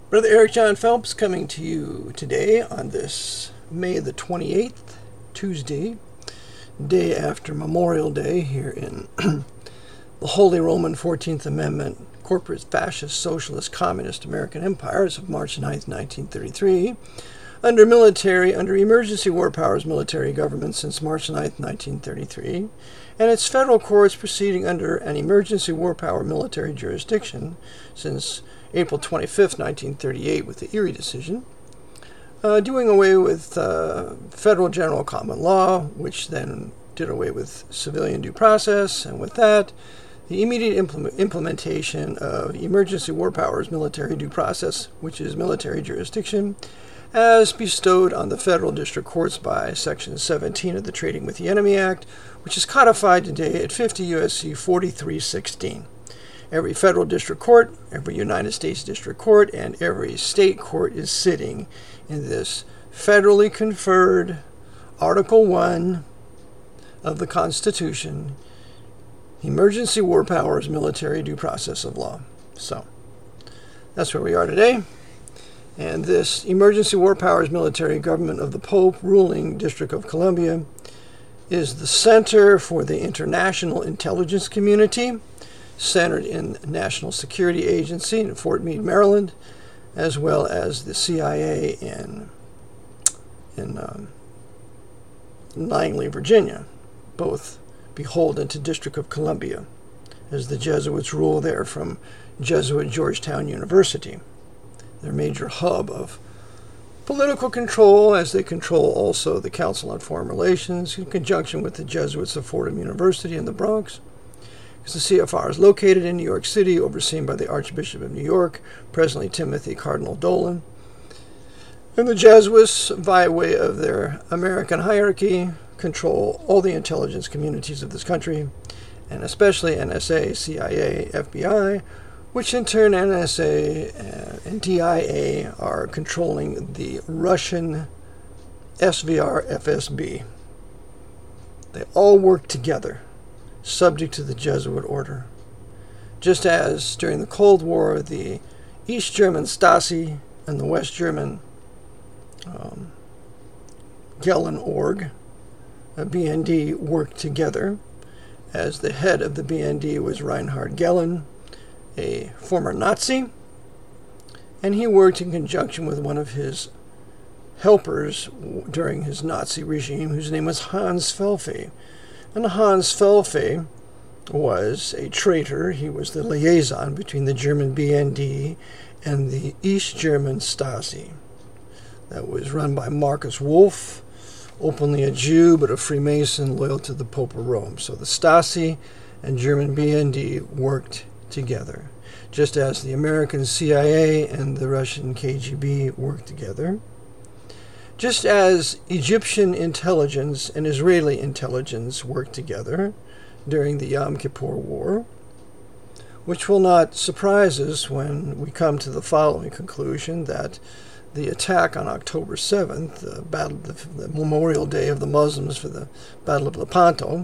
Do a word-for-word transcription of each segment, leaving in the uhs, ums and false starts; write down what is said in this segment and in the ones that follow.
Brother Eric John Phelps coming to you today on this May the twenty-eighth, Tuesday, day after Memorial Day here in the Holy Roman fourteenth Amendment Corporate Fascist Socialist Communist American Empire as of March ninth, nineteen thirty-three, under military, under emergency war powers military government since March ninth, nineteen thirty-three, and its federal courts proceeding under an emergency war power military jurisdiction since April twenty-fifth, nineteen thirty-eight, with the Erie decision, uh, doing away with uh, federal general common law, which then did away with civilian due process, and with that, the immediate implement- implementation of emergency war powers military due process, which is military jurisdiction, as bestowed on the federal district courts by Section seventeen of the Trading with the Enemy Act, which is codified today at fifty U S C forty-three sixteen. Every federal district court, every United States district court, and every state court is sitting in this federally conferred Article one of the Constitution, Emergency War Powers Military Due Process of Law. So, that's where we are today. And this Emergency War Powers Military Government of the Pope ruling District of Columbia is the center for the international intelligence community, centered in the National Security Agency in Fort Meade, Maryland, as well as the C I A in, in um, Langley, Virginia, both beholden to District of Columbia, as the Jesuits rule there from Jesuit Georgetown University, their major hub of political control, as they control also the Council on Foreign Relations in conjunction with the Jesuits of Fordham University in the Bronx. The C F R is located in New York City, overseen by the Archbishop of New York, presently Timothy Cardinal Dolan. And the Jesuits, via way of their American hierarchy, control all the intelligence communities of this country, and especially N S A, C I A, F B I, which in turn N S A and D I A are controlling the Russian S V R F S B. They all work together, subject to the Jesuit order. Just as during the Cold War, the East German Stasi and the West German um, Gellenorg, uh, B N D, worked together, as the head of the B N D was Reinhard Gehlen, a former Nazi, and he worked in conjunction with one of his helpers during his Nazi regime, whose name was Hans Felfe. And Hans Felfe was a traitor. He was the liaison between the German B N D and the East German Stasi. That was run by Marcus Wolf, openly a Jew but a Freemason loyal to the Pope of Rome. So the Stasi and German B N D worked together, just as the American C I A and the Russian K G B worked together. Just as Egyptian intelligence and Israeli intelligence worked together during the Yom Kippur War, which will not surprise us when we come to the following conclusion, that the attack on October seventh, the, battle, the, the Memorial Day of the Muslims for the Battle of Lepanto,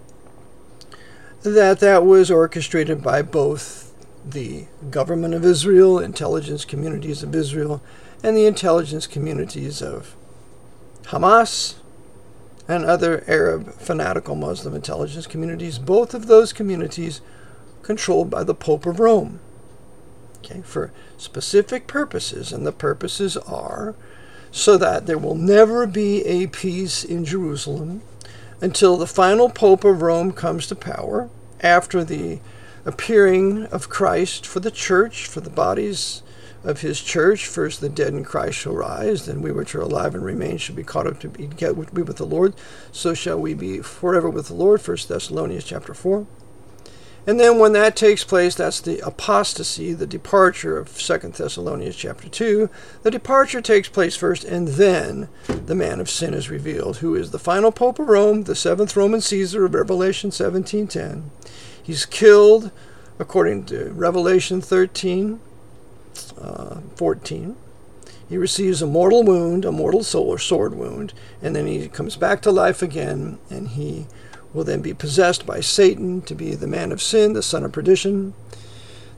that that was orchestrated by both the government of Israel, intelligence communities of Israel, and the intelligence communities of Hamas and other Arab fanatical Muslim intelligence communities, both of those communities controlled by the Pope of Rome, okay, for specific purposes. And the purposes are so that there will never be a peace in Jerusalem until the final Pope of Rome comes to power, after the appearing of Christ for the church, for the bodies of his church. First the dead in Christ shall rise, then we which are alive and remain shall be caught up to be, get, be with the Lord. So shall we be forever with the Lord. First Thessalonians chapter four. And then when that takes place, that's the apostasy, the departure of Second Thessalonians chapter two. The departure takes place first, and then the man of sin is revealed, who is the final Pope of Rome, the seventh Roman Caesar of Revelation seventeen ten. He's killed, according to Revelation thirteen, uh, fourteen. He receives a mortal wound, a mortal soul or sword wound, and then he comes back to life again, and he will then be possessed by Satan to be the man of sin, the son of perdition.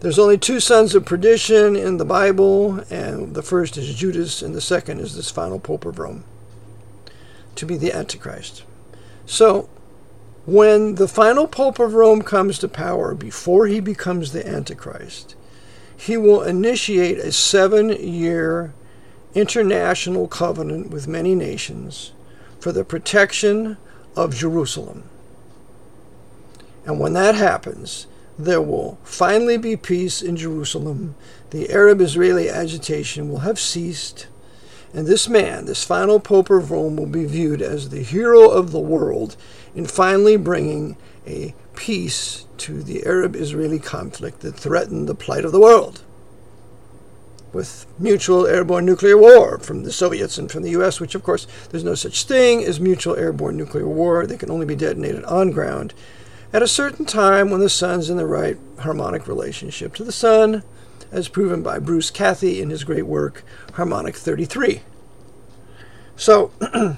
There's only two sons of perdition in the Bible, and the first is Judas, and the second is this final Pope of Rome, to be the Antichrist. So, when the final Pope of Rome comes to power, before he becomes the Antichrist, he will initiate a seven-year international covenant with many nations for the protection of Jerusalem. And when that happens, there will finally be peace in Jerusalem. The Arab-Israeli agitation will have ceased. And this man, this final Pope of Rome, will be viewed as the hero of the world in finally bringing a peace to the Arab-Israeli conflict that threatened the plight of the world, with mutual airborne nuclear war from the Soviets and from the U S, which, of course, there's no such thing as mutual airborne nuclear war. They can only be detonated on ground at a certain time when the sun's in the right harmonic relationship to the sun, as proven by Bruce Cathy in his great work, Harmonic thirty-three. So,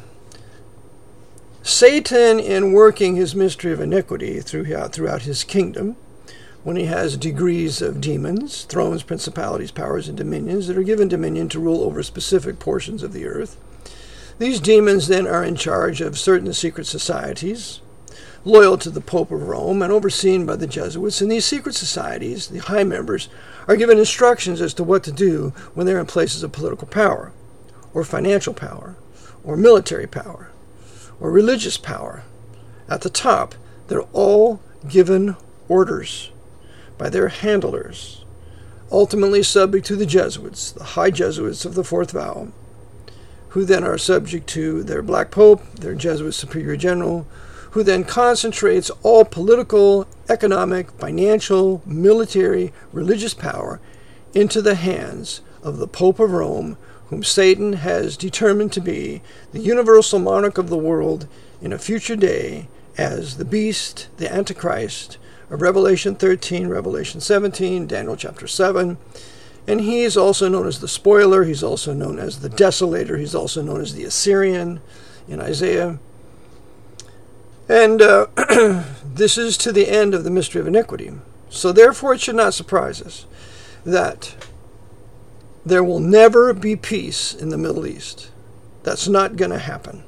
Satan, in working his mystery of iniquity throughout, throughout his kingdom, when he has degrees of demons, thrones, principalities, powers, and dominions that are given dominion to rule over specific portions of the earth, these demons then are in charge of certain secret societies, loyal to the Pope of Rome and overseen by the Jesuits. And these secret societies, the high members, are given instructions as to what to do when they're in places of political power, or financial power, or military power, or religious power. At the top, they're all given orders by their handlers, ultimately subject to the Jesuits, the high Jesuits of the Fourth Vow, who then are subject to their Black Pope, their Jesuit Superior General, who then concentrates all political, economic, financial, military, religious power into the hands of the Pope of Rome, whom Satan has determined to be the universal monarch of the world in a future day as the beast, the Antichrist, of Revelation thirteen, Revelation seventeen, Daniel chapter seven. And he is also known as the spoiler. He's also known as the desolator. He's also known as the Assyrian in Isaiah. And uh, this is to the end of the mystery of iniquity. So therefore it should not surprise us that there will never be peace in the Middle East. That's not going to happen.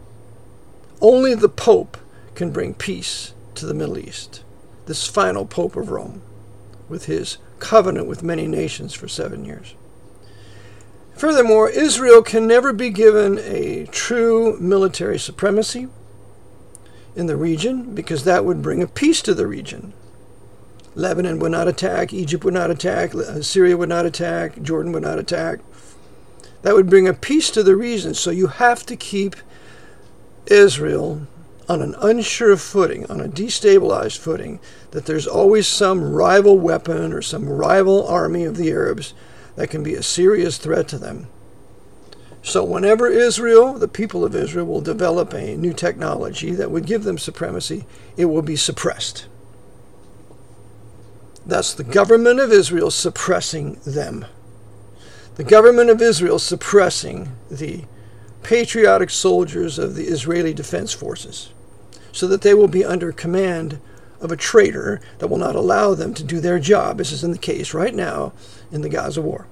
Only the Pope can bring peace to the Middle East. This final Pope of Rome, with his covenant with many nations for seven years. Furthermore, Israel can never be given a true military supremacy in the region, because that would bring a peace to the region. Lebanon would not attack, Egypt would not attack, Syria would not attack, Jordan would not attack. That would bring a peace to the region. So you have to keep Israel on an unsure footing, on a destabilized footing, that there's always some rival weapon or some rival army of the Arabs that can be a serious threat to them. So whenever Israel, the people of Israel, will develop a new technology that would give them supremacy, it will be suppressed. That's the government of Israel suppressing them. The government of Israel suppressing the patriotic soldiers of the Israeli Defense Forces, so that they will be under command of a traitor that will not allow them to do their job. This is in the case right now in the Gaza war.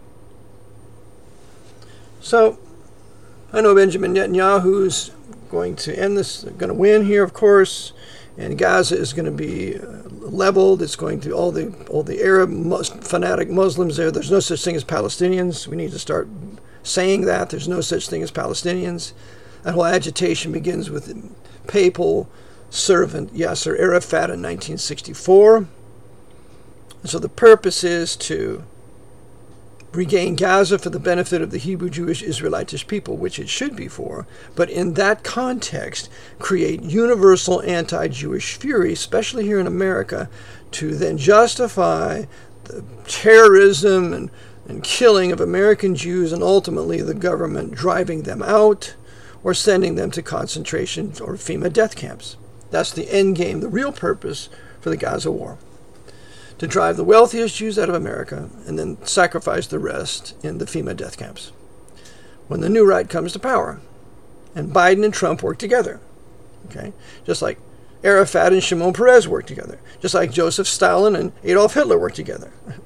So, I know Benjamin Netanyahu is going to end this, going to win here, of course, and Gaza is going to be uh, leveled. It's going to, all the all the Arab mus- fanatic Muslims there, there's no such thing as Palestinians. We need to start saying that. There's no such thing as Palestinians. That whole agitation begins with papal servant Yasser Arafat in nineteen sixty-four. And so the purpose is to regain Gaza for the benefit of the Hebrew, Jewish, Israelitish people, which it should be for, but in that context, create universal anti-Jewish fury, especially here in America, to then justify the terrorism and, and killing of American Jews, and ultimately the government driving them out or sending them to concentration or FEMA death camps. That's the end game, the real purpose for the Gaza war. To drive the wealthiest Jews out of America and then sacrifice the rest in the FEMA death camps. When the new right comes to power, and Biden and Trump work together, okay, just like Arafat and Shimon Peres work together, just like Joseph Stalin and Adolf Hitler work together.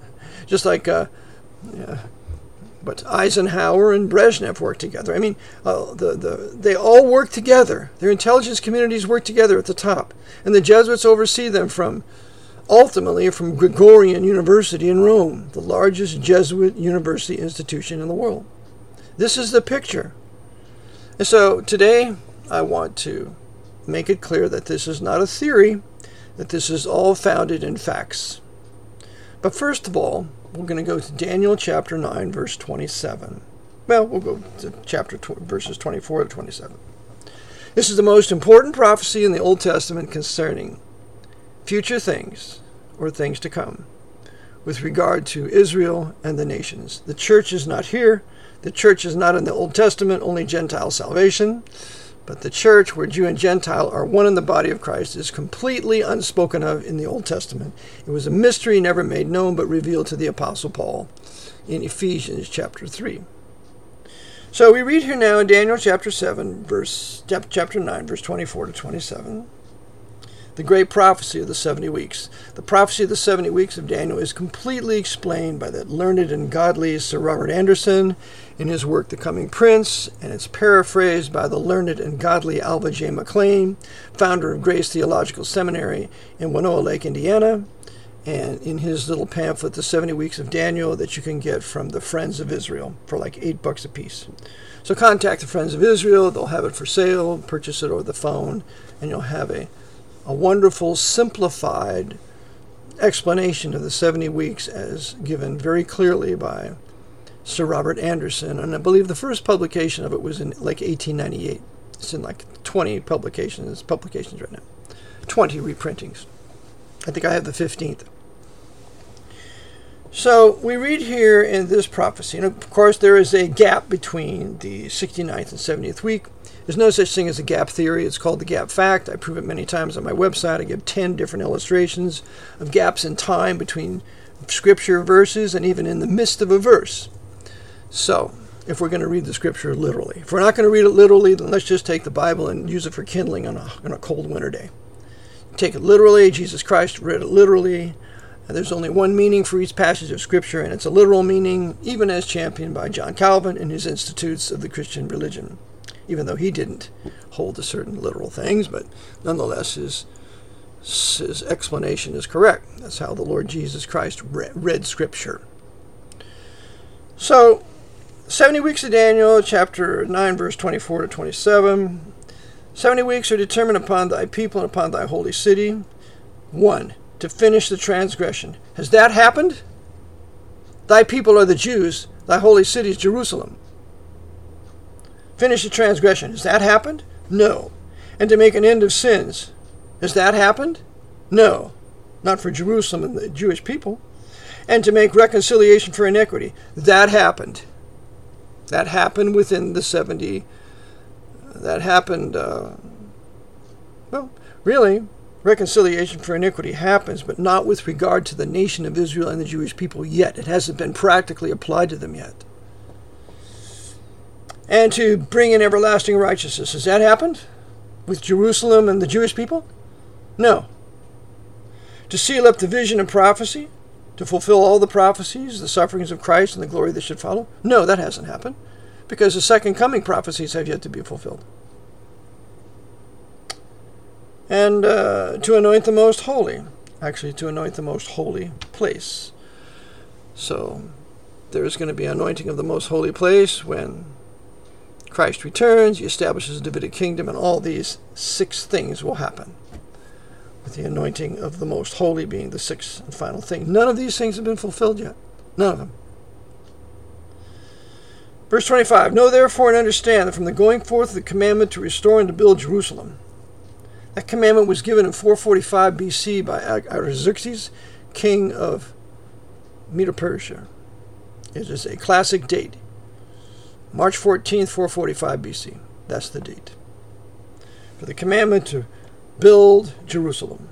Just like uh, yeah, but Eisenhower and Brezhnev worked together. I mean, uh, the, the, they all work together. Their intelligence communities work together at the top. And the Jesuits oversee them from, ultimately, from Gregorian University in Rome, the largest Jesuit university institution in the world. This is the picture. And so today, I want to make it clear that this is not a theory, that this is all founded in facts. But first of all, we're going to go to Daniel chapter nine, verse twenty-seven. Well, we'll go to chapter tw- verses twenty-four to twenty-seven. This is the most important prophecy in the Old Testament concerning future things, or things to come, with regard to Israel and the nations. The church is not here. The church is not in the Old Testament, only Gentile salvation. But the church, where Jew and Gentile are one in the body of Christ, is completely unspoken of in the Old Testament. It was a mystery never made known, but revealed to the Apostle Paul in Ephesians chapter three. So we read here now in Daniel chapter seven, verse chapter nine, verse twenty-four to twenty-seven, the great prophecy of the seventy weeks. The prophecy of the seventy weeks of Daniel is completely explained by that learned and godly Sir Robert Anderson in his work, The Coming Prince, and it's paraphrased by the learned and godly Alva J. McLean, founder of Grace Theological Seminary in Winona Lake, Indiana, and in his little pamphlet, The seventy weeks of Daniel, that you can get from the Friends of Israel for like eight bucks a piece. So contact the Friends of Israel. They'll have it for sale. Purchase it over the phone, and you'll have a, a wonderful, simplified explanation of the seventy weeks as given very clearly by Sir Robert Anderson, and I believe the first publication of it was in like eighteen ninety-eight. It's in like twenty publications, publications right now, twenty reprintings. I think I have the fifteenth. So we read here in this prophecy, and of course there is a gap between the sixty-ninth and seventieth week. There's no such thing as a gap theory. It's called the gap fact. I prove it many times on my website. I give ten different illustrations of gaps in time between scripture verses and even in the midst of a verse. So, if we're going to read the scripture literally. If we're not going to read it literally, then let's just take the Bible and use it for kindling on a, on a cold winter day. Take it literally. Jesus Christ read it literally. And there's only one meaning for each passage of scripture, and it's a literal meaning, even as championed by John Calvin in his Institutes of the Christian Religion. Even though he didn't hold to certain literal things, but nonetheless his, his explanation is correct. That's how the Lord Jesus Christ read, read scripture. So, seventy weeks of Daniel, chapter nine, verse twenty-four to twenty-seven. seventy weeks are determined upon thy people and upon thy holy city. One, to finish the transgression. Has that happened? Thy people are the Jews, thy holy city is Jerusalem. Finish the transgression. Has that happened? No. And to make an end of sins. Has that happened? No. Not for Jerusalem and the Jewish people. And to make reconciliation for iniquity. That happened. That happened within the seventy. That happened, uh, well, really, reconciliation for iniquity happens, but not with regard to the nation of Israel and the Jewish people yet. It hasn't been practically applied to them yet. And to bring in everlasting righteousness. Has that happened with Jerusalem and the Jewish people? No. To seal up the vision and prophecy, to fulfill all the prophecies, the sufferings of Christ and the glory that should follow? No, that hasn't happened, because the second coming prophecies have yet to be fulfilled. And uh, to anoint the most holy, actually to anoint the most holy place. So there's going to be anointing of the most holy place when Christ returns, he establishes a Davidic kingdom, and all these six things will happen, with the anointing of the most holy being the sixth and final thing. None of these things have been fulfilled yet. None of them. Verse twenty-five, know therefore and understand that from the going forth of the commandment to restore and to build Jerusalem, that commandment was given in four forty-five B C by Artaxerxes, king of Medo-Persia. It is a classic date. March fourteenth, four forty-five B C. That's the date. For the commandment to build Jerusalem.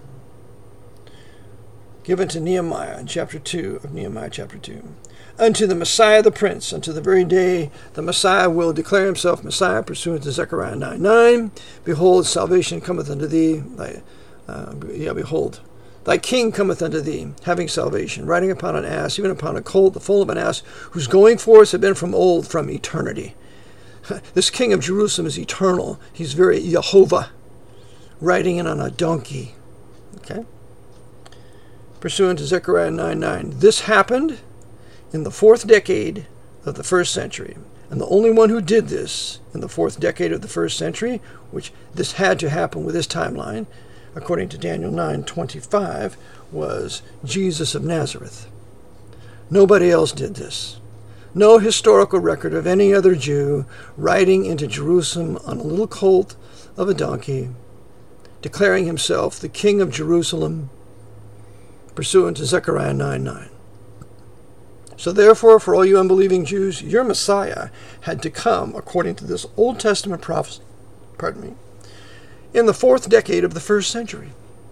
Given to Nehemiah in chapter two of Nehemiah chapter two. Unto the Messiah the Prince, unto the very day the Messiah will declare himself Messiah, pursuant to Zechariah nine nine. Behold, salvation cometh unto thee. Thy, uh, yeah, behold, Thy king cometh unto thee, having salvation, riding upon an ass, even upon a colt, the foal of an ass, whose going forth had been from old, from eternity. This king of Jerusalem is eternal. He's very Jehovah, riding in on a donkey. Okay? Pursuant to Zechariah nine nine. This happened in the fourth decade of the first century. And the only one who did this in the fourth decade of the first century, which this had to happen with this timeline, according to Daniel nine twenty-five, was Jesus of Nazareth. Nobody else did this. No historical record of any other Jew riding into Jerusalem on a little colt of a donkey, declaring himself the King of Jerusalem, pursuant to Zechariah nine nine. So therefore, for all you unbelieving Jews, your Messiah had to come, according to this Old Testament prophecy, pardon me, in the fourth decade of the first century,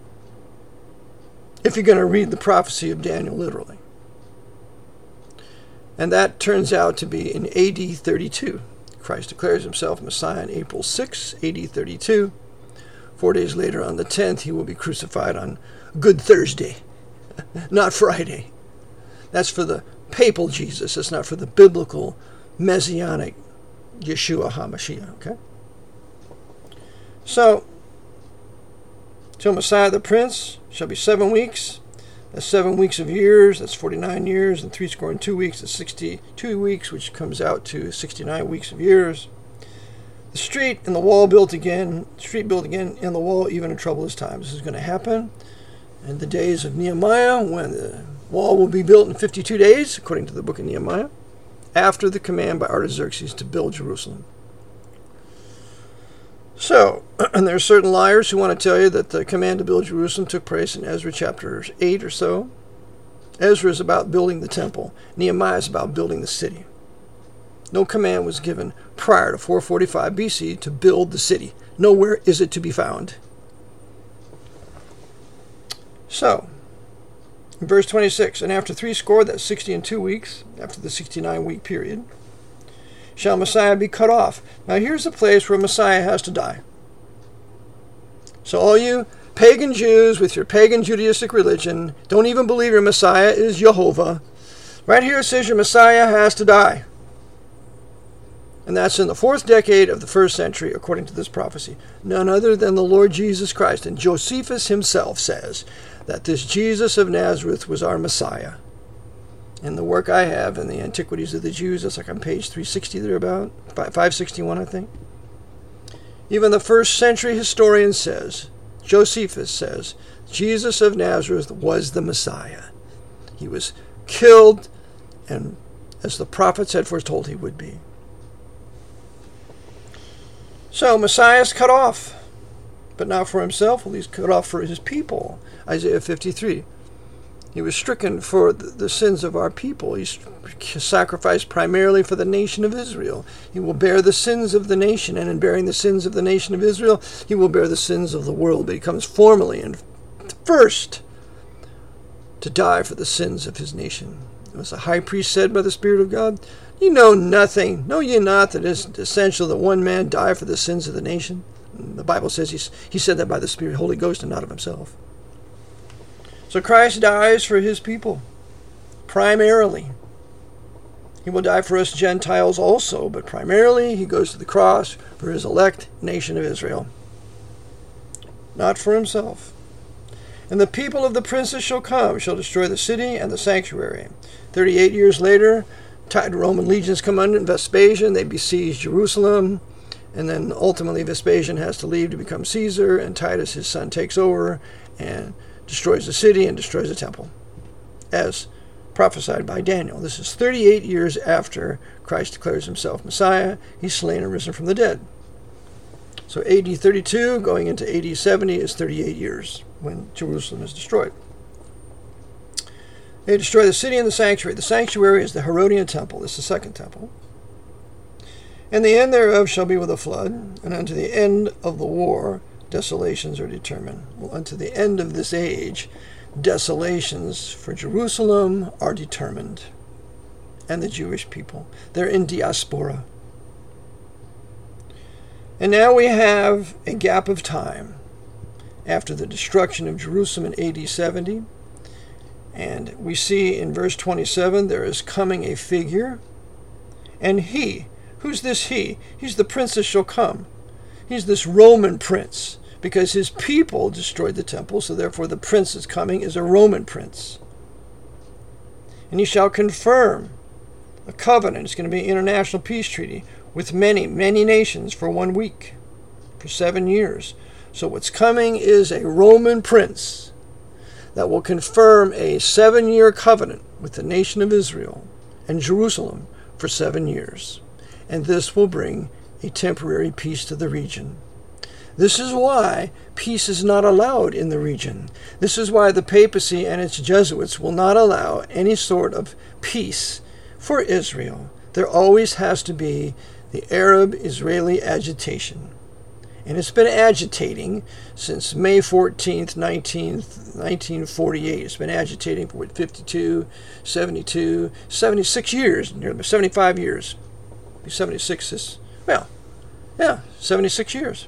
if you're going to read the prophecy of Daniel literally. And that turns out to be in A D thirty-two. Christ declares himself Messiah on April sixth, A D thirty-two. Four days later, on the tenth, he will be crucified on Good Thursday, not Friday. That's for the papal Jesus. That's not for the biblical, messianic Yeshua HaMashiach. Okay? So, till Messiah the Prince shall be seven weeks. That's seven weeks of years. That's forty-nine years. And three score and two weeks. That's sixty-two weeks, which comes out to sixty-nine weeks of years. The street and the wall built again. Street built again and the wall even in troublous times. This is going to happen in the days of Nehemiah, when the wall will be built in fifty-two days, according to the book of Nehemiah, after the command by Artaxerxes to build Jerusalem. So, and there are certain liars who want to tell you that the command to build Jerusalem took place in Ezra chapter eight or so. Ezra is about building the temple. Nehemiah is about building the city. No command was given prior to four forty-five B C to build the city. Nowhere is it to be found. So, in verse twenty-six, and after three score, that's sixty and two weeks, after the sixty-nine week period, shall Messiah be cut off. Now here's the place where Messiah has to die. So all you pagan Jews with your pagan Judaistic religion, don't even believe your Messiah is Jehovah. Right here it says your Messiah has to die. And that's in the fourth decade of the first century, according to this prophecy. None other than the Lord Jesus Christ. And Josephus himself says that this Jesus of Nazareth was our Messiah. In the work I have in the Antiquities of the Jews, that's like on page three sixty thereabout, five sixty-one I think. Even the first century historian says, Josephus says, Jesus of Nazareth was the Messiah. He was killed, and as the prophets had foretold he would be. So Messiah is cut off, but not for himself. Well, he's cut off for his people. Isaiah fifty-three. He was stricken for the sins of our people. He's sacrificed primarily for the nation of Israel. He will bear the sins of the nation, and in bearing the sins of the nation of Israel, he will bear the sins of the world. But he comes formally and first to die for the sins of his nation. As the high priest said by the Spirit of God, "You know nothing. Know ye not that it is essential that one man die for the sins of the nation?" And the Bible says he's, he said that by the Spirit, Holy Ghost, and not of himself. So Christ dies for his people, primarily. He will die for us Gentiles also, but primarily he goes to the cross for his elect nation of Israel, not for himself. And the people of the princes shall come, shall destroy the city and the sanctuary. Thirty-eight years later, Roman legions come under Vespasian, they besiege Jerusalem, and then ultimately Vespasian has to leave to become Caesar, and Titus, his son, takes over and destroys the city and destroys the temple, as prophesied by Daniel. This is thirty-eight years after Christ declares himself Messiah. He's slain and risen from the dead. So A D thirty-two going into A D seventy is thirty-eight years when Jerusalem is destroyed. They destroy the city and the sanctuary. The sanctuary is the Herodian temple. This is the second temple. And the end thereof shall be with a flood, and unto the end of the war desolations are determined. Well, unto the end of this age, desolations for Jerusalem are determined, and the Jewish people. They're in diaspora. And now we have a gap of time after the destruction of Jerusalem in A D seventy. And we see in verse twenty-seven, there is coming a figure. And he, who's this he? He's the prince that shall come. He's this Roman prince, because his people destroyed the temple, so therefore the prince that's coming is a Roman prince. And he shall confirm a covenant. It's going to be an international peace treaty with many, many nations for one week, for seven years. So what's coming is a Roman prince that will confirm a seven-year covenant with the nation of Israel and Jerusalem for seven years. And this will bring a temporary peace to the region. This is why peace is not allowed in the region. This is why the papacy and its Jesuits will not allow any sort of peace for Israel. There always has to be the Arab-Israeli agitation. And it's been agitating since May fourteenth, nineteen forty-eight. It's been agitating for what, fifty-two, seventy-two, seventy-six years, nearly seventy-five years. seventy-six is, well, yeah, seventy-six years.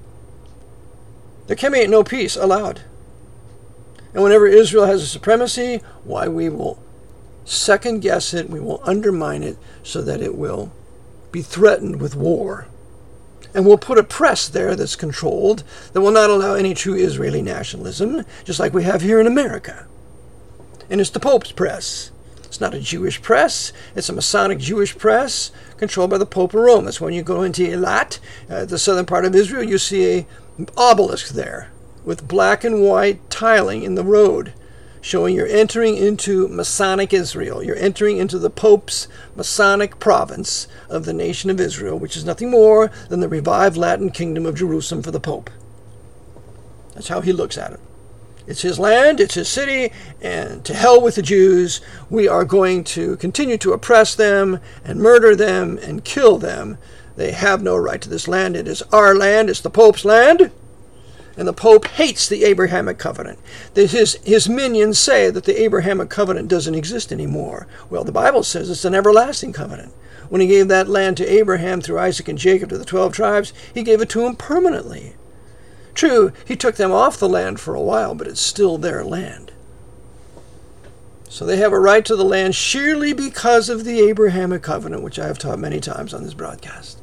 There can be no peace allowed. And whenever Israel has a supremacy, why, we will second guess it, we will undermine it so that it will be threatened with war. And we'll put a press there that's controlled, that will not allow any true Israeli nationalism, just like we have here in America. And it's the Pope's press. It's not a Jewish press. It's a Masonic Jewish press controlled by the Pope of Rome. That's when you go into Eilat, uh, the southern part of Israel, you see an obelisk there with black and white tiling in the road, showing you're entering into Masonic Israel. You're entering into the Pope's Masonic province of the nation of Israel, which is nothing more than the revived Latin kingdom of Jerusalem for the Pope. That's how he looks at it. It's his land, it's his city, and to hell with the Jews. We are going to continue to oppress them and murder them and kill them. They have no right to this land. It is our land. It's the Pope's land. And the Pope hates the Abrahamic covenant. His, his minions say that the Abrahamic covenant doesn't exist anymore. Well, the Bible says it's an everlasting covenant. When he gave that land to Abraham through Isaac and Jacob to the twelve tribes, he gave it to him permanently. True, he took them off the land for a while, but it's still their land. So they have a right to the land sheerly because of the Abrahamic covenant, which I have taught many times on this broadcast.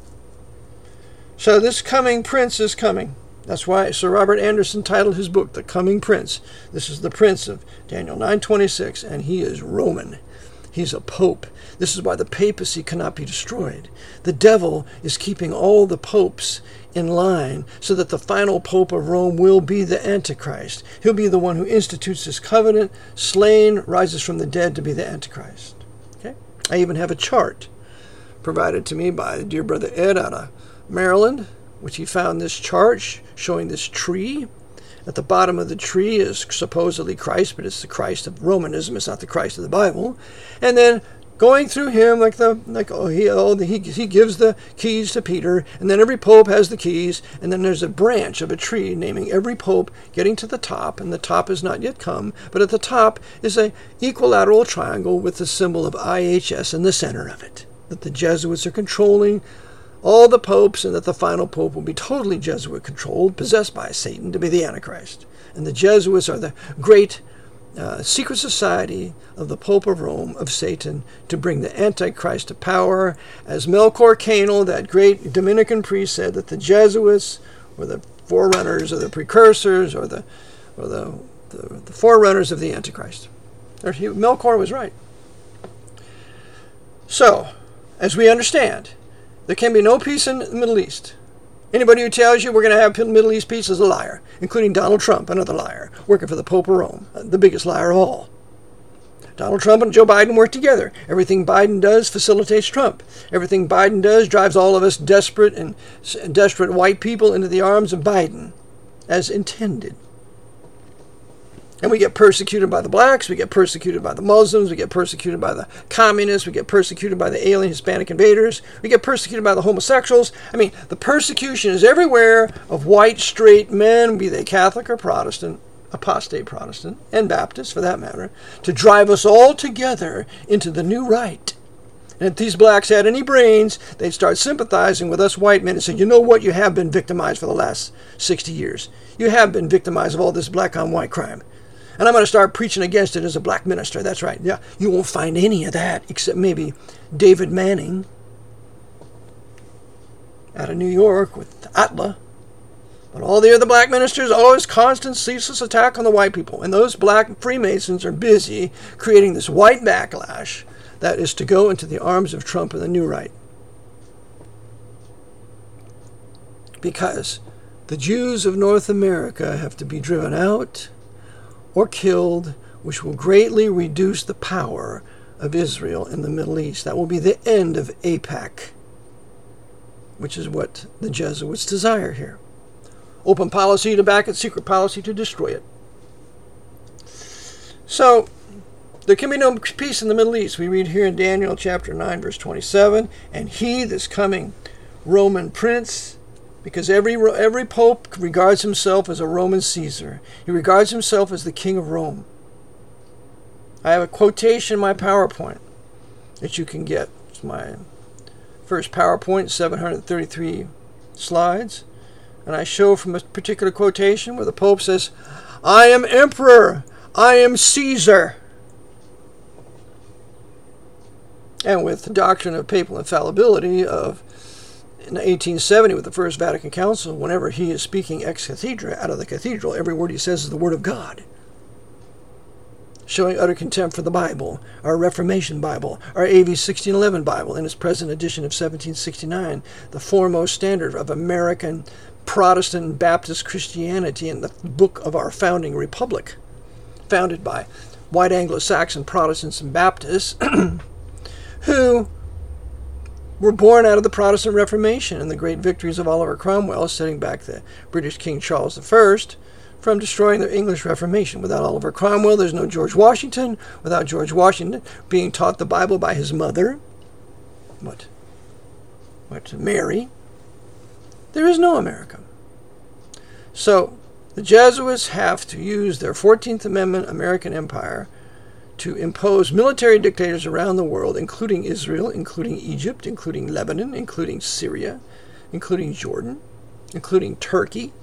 So this coming prince is coming. That's why Sir Robert Anderson titled his book, The Coming Prince. This is the prince of Daniel nine twenty-six, and he is Roman. He's a pope. This is why the papacy cannot be destroyed. The devil is keeping all the popes in line so that the final pope of Rome will be the Antichrist. He'll be the one who institutes this covenant, slain, rises from the dead to be the Antichrist. Okay? I even have a chart provided to me by dear brother Ed out of Maryland, which he found this chart showing this tree. At the bottom of the tree is supposedly Christ, but it's the Christ of Romanism. It's not the Christ of the Bible. And then going through him, like the like oh he oh he he gives the keys to Peter, and then every pope has the keys, and then there's a branch of a tree naming every pope, getting to the top, and the top has not yet come, but at the top is a equilateral triangle with the symbol of I H S in the center of it. That the Jesuits are controlling all the popes, and that the final pope will be totally Jesuit-controlled, possessed by Satan to be the Antichrist. And the Jesuits are the great uh, secret society of the Pope of Rome, of Satan, to bring the Antichrist to power. As Melchior Canel, that great Dominican priest, said that the Jesuits were the forerunners or the precursors or the, or the, the, the forerunners of the Antichrist. He, Melchior was right. So, as we understand, there can be no peace in the Middle East. Anybody who tells you we're going to have Middle East peace is a liar, including Donald Trump, another liar, working for the Pope of Rome, the biggest liar of all. Donald Trump and Joe Biden work together. Everything Biden does facilitates Trump. Everything Biden does drives all of us desperate and desperate white people into the arms of Biden, as intended. And we get persecuted by the blacks, we get persecuted by the Muslims, we get persecuted by the communists, we get persecuted by the alien Hispanic invaders, we get persecuted by the homosexuals. I mean, the persecution is everywhere of white, straight men, be they Catholic or Protestant, apostate Protestant, and Baptist for that matter, to drive us all together into the new right. And if these blacks had any brains, they'd start sympathizing with us white men and say, you know what, you have been victimized for the last sixty years. You have been victimized of all this black on white crime. And I'm going to start preaching against it as a black minister. That's right. Yeah, you won't find any of that except maybe David Manning out of New York with Atla. But all the other black ministers, always constant, ceaseless attack on the white people. And those black Freemasons are busy creating this white backlash that is to go into the arms of Trump and the new right. Because the Jews of North America have to be driven out or killed, which will greatly reduce the power of Israel in the Middle East. That will be the end of AIPAC, which is what the Jesuits desire here. Open policy to back it, secret policy to destroy it. So, there can be no peace in the Middle East. We read here in Daniel chapter nine, verse twenty-seven, and he, this coming Roman prince, because every every pope regards himself as a Roman Caesar. He regards himself as the king of Rome. I have a quotation in my PowerPoint that you can get. It's my first PowerPoint, seven hundred thirty-three slides. And I show from a particular quotation where the Pope says, I am emperor, I am Caesar. And with the doctrine of papal infallibility of in eighteen seventy with the First Vatican Council, whenever he is speaking ex cathedra, out of the cathedral, every word he says is the word of God. Showing utter contempt for the Bible, our Reformation Bible, our A V sixteen eleven Bible in its present edition of seventeen sixty-nine, the foremost standard of American Protestant Baptist Christianity in the book of our founding republic, founded by white Anglo-Saxon Protestants and Baptists who were born out of the Protestant Reformation and the great victories of Oliver Cromwell, setting back the British King Charles the First from destroying the English Reformation. Without Oliver Cromwell, there's no George Washington. Without George Washington being taught the Bible by his mother, what, what, Mary, there is no America. So the Jesuits have to use their fourteenth Amendment American Empire to impose military dictators around the world, including Israel, including Egypt, including Lebanon, including Syria, including Jordan, including Turkey,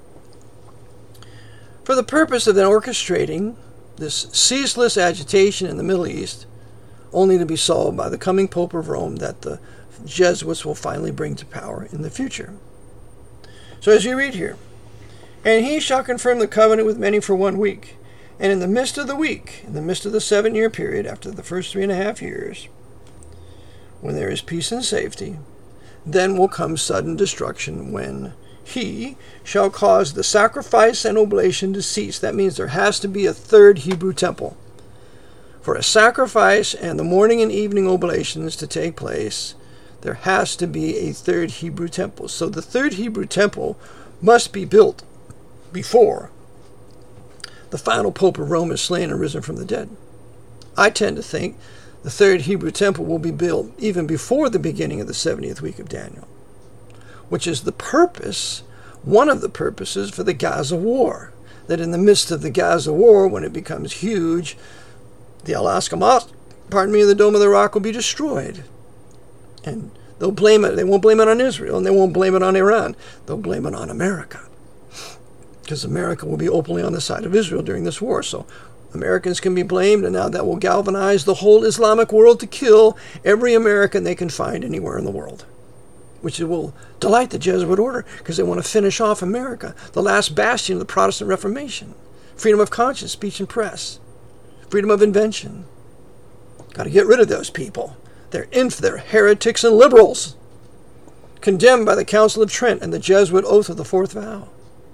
for the purpose of then orchestrating this ceaseless agitation in the Middle East, only to be solved by the coming Pope of Rome that the Jesuits will finally bring to power in the future. So as you read here, and he shall confirm the covenant with many for one week. And in the midst of the week, in the midst of the seven-year period, after the first three and a half years, when there is peace and safety, then will come sudden destruction when he shall cause the sacrifice and oblation to cease. That means there has to be a third Hebrew temple. For a sacrifice and the morning and evening oblations to take place, there has to be a third Hebrew temple. So the third Hebrew temple must be built before the final Pope of Rome is slain and risen from the dead. I tend to think the third Hebrew temple will be built even before the beginning of the seventieth week of Daniel, which is the purpose, one of the purposes for the Gaza war. That in the midst of the Gaza war, when it becomes huge, the Alaska Mosque, pardon me, the Dome of the Rock will be destroyed. And they'll blame it. They won't blame it on Israel, and they won't blame it on Iran. They'll blame it on America, because America will be openly on the side of Israel during this war. So Americans can be blamed, and now that will galvanize the whole Islamic world to kill every American they can find anywhere in the world, which will delight the Jesuit order, because they want to finish off America, the last bastion of the Protestant Reformation. Freedom of conscience, speech and press, freedom of invention. Got to get rid of those people. They're inf- they're heretics and liberals, condemned by the Council of Trent and the Jesuit oath of the fourth vow.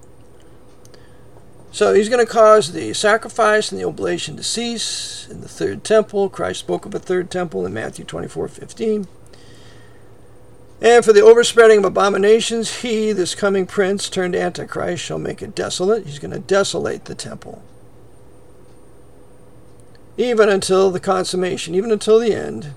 So he's going to cause the sacrifice and the oblation to cease in the third temple. Christ spoke of a third temple in Matthew twenty-four fifteen. And for the overspreading of abominations, he, this coming prince turned Antichrist, shall make it desolate. He's going to desolate the temple, even until the consummation, even until the end.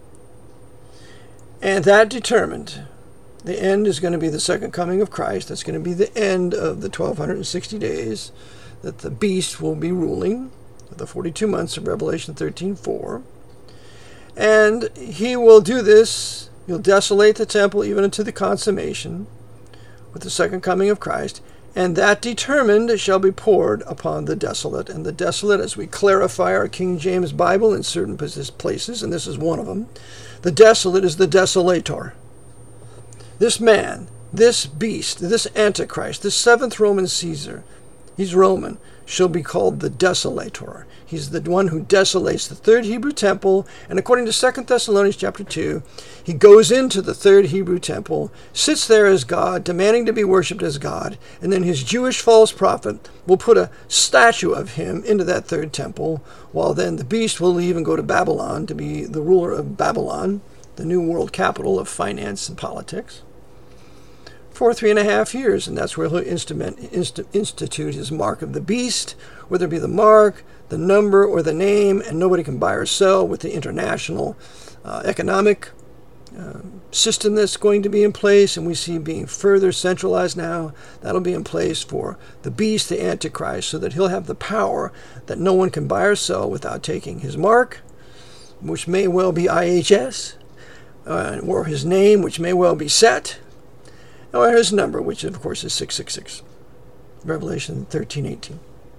And that determined, the end is going to be the second coming of Christ. That's going to be the end of the twelve sixty days that the beast will be ruling, the forty-two months of Revelation thirteen four. And he will do this. He'll desolate the temple even unto the consummation with the second coming of Christ. And that determined shall be poured upon the desolate. And the desolate, as we clarify our King James Bible in certain places, and this is one of them, the desolate is the desolator. This man, this beast, this Antichrist, this seventh Roman Caesar, he's Roman, shall be called the desolator. He's the one who desolates the third Hebrew temple, and according to Second Thessalonians chapter two, he goes into the third Hebrew temple, sits there as God, demanding to be worshipped as God, and then his Jewish false prophet will put a statue of him into that third temple, while then the beast will leave and go to Babylon to be the ruler of Babylon, the new world capital of finance and politics, for three and a half years, and that's where he'll instrument, inst- institute his mark of the beast, whether it be the mark, the number, or the name, and nobody can buy or sell with the international uh, economic uh, system that's going to be in place, and we see being further centralized now. That'll be in place for the beast, the Antichrist, so that he'll have the power that no one can buy or sell without taking his mark, which may well be I H S, uh, or his name, which may well be Set, or his number, which of course is six six six. Revelation thirteen eighteen.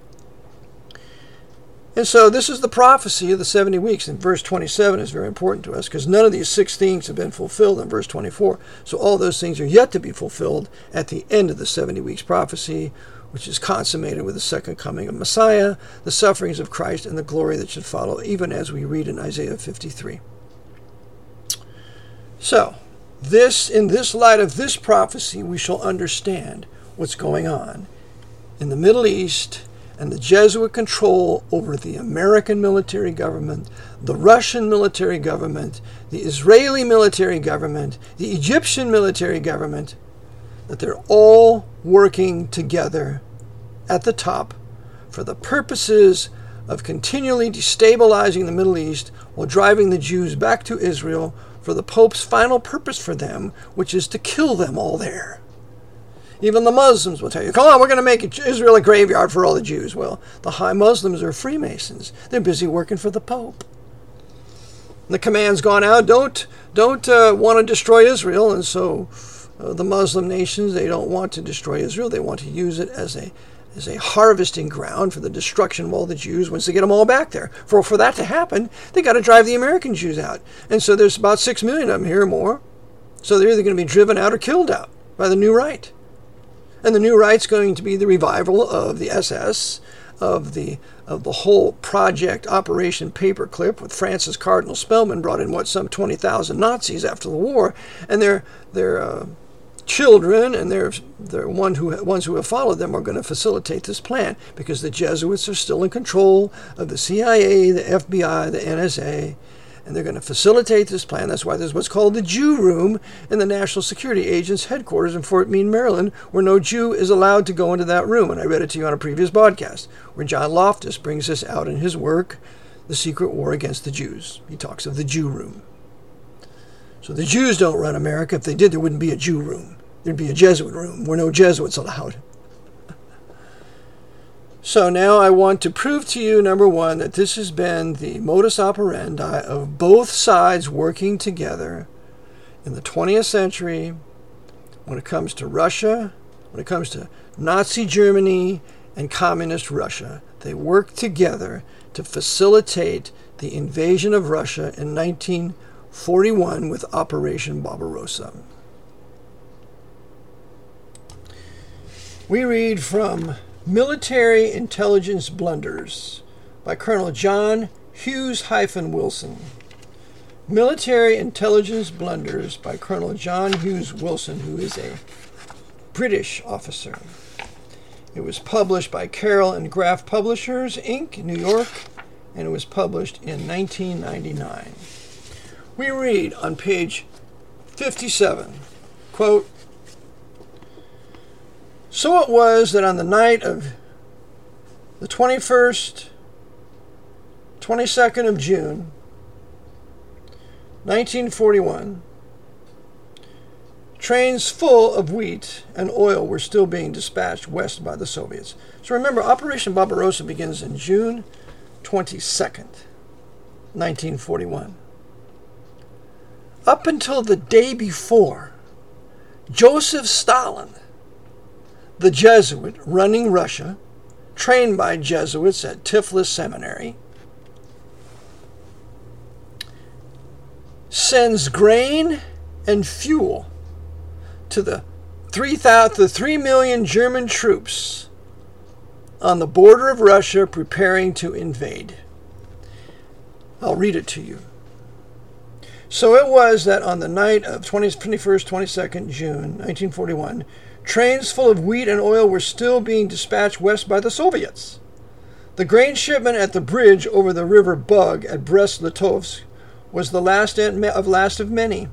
And so this is the prophecy of the seventy weeks, and verse twenty-seven is very important to us because none of these six things have been fulfilled in verse twenty-four. So all those things are yet to be fulfilled at the end of the seventy weeks prophecy, which is consummated with the second coming of Messiah, the sufferings of Christ, and the glory that should follow, even as we read in Isaiah fifty-three. So, this, in this light of this prophecy, we shall understand what's going on in the Middle East and the Jesuit control over the American military government, the Russian military government, the Israeli military government, the Egyptian military government, that they're all working together at the top for the purposes of continually destabilizing the Middle East while driving the Jews back to Israel for the Pope's final purpose for them, which is to kill them all there. Even the Muslims will tell you, come on, we're going to make Israel a graveyard for all the Jews. Well, the high Muslims are Freemasons. They're busy working for the Pope. The command's gone out, don't, don't uh, want to destroy Israel, and so uh, the Muslim nations, they don't want to destroy Israel. They want to use it as a as a harvesting ground for the destruction of all the Jews once they get them all back there. For, for that to happen, they got to drive the American Jews out. And so there's about six million of them here or more. So they're either going to be driven out or killed out by the New Right. And the New Right's going to be the revival of the S S, of the of the whole project Operation Paperclip, with Francis Cardinal Spellman brought in, what, some twenty thousand Nazis after the war, and their their uh, children and their their one who ones who have followed them are going to facilitate this plan, because the Jesuits are still in control of the C I A, the F B I, the N S A, and they're going to facilitate this plan. That's why there's what's called the Jew Room in the National Security Agent's headquarters in Fort Meade, Maryland, where no Jew is allowed to go into that room. And I read it to you on a previous podcast, where John Loftus brings this out in his work, The Secret War Against the Jews. He talks of the Jew Room. So the Jews don't run America. If they did, there wouldn't be a Jew room. There'd be a Jesuit room where no Jesuits allowed. So now I want to prove to you, number one, that this has been the modus operandi of both sides working together in the twentieth century when it comes to Russia, when it comes to Nazi Germany and Communist Russia. They worked together to facilitate the invasion of Russia in nineteen forty-one with Operation Barbarossa. We read from Military Intelligence Blunders by Colonel John Hughes-Wilson. Military Intelligence Blunders by Colonel John Hughes-Wilson, who is a British officer. It was published by Carroll and Graf Publishers, Incorporated, New York, and it was published in nineteen ninety-nine. We read on page fifty-seven, quote, "So it was that on the night of the twenty-first, twenty-second of June, nineteen forty-one, trains full of wheat and oil were still being dispatched west by the Soviets." So remember, Operation Barbarossa begins in June twenty-second, nineteen forty-one. Up until the day before, Joseph Stalin, the Jesuit running Russia, trained by Jesuits at Tiflis Seminary, sends grain and fuel to the three thousand, the three million German troops on the border of Russia preparing to invade. I'll read it to you. So it was that on the night of twenty-first, twenty-second June, nineteen forty-one, trains full of wheat and oil were still being dispatched west by the Soviets. The grain shipment at the bridge over the river Bug at Brest-Litovsk was the last of last of many.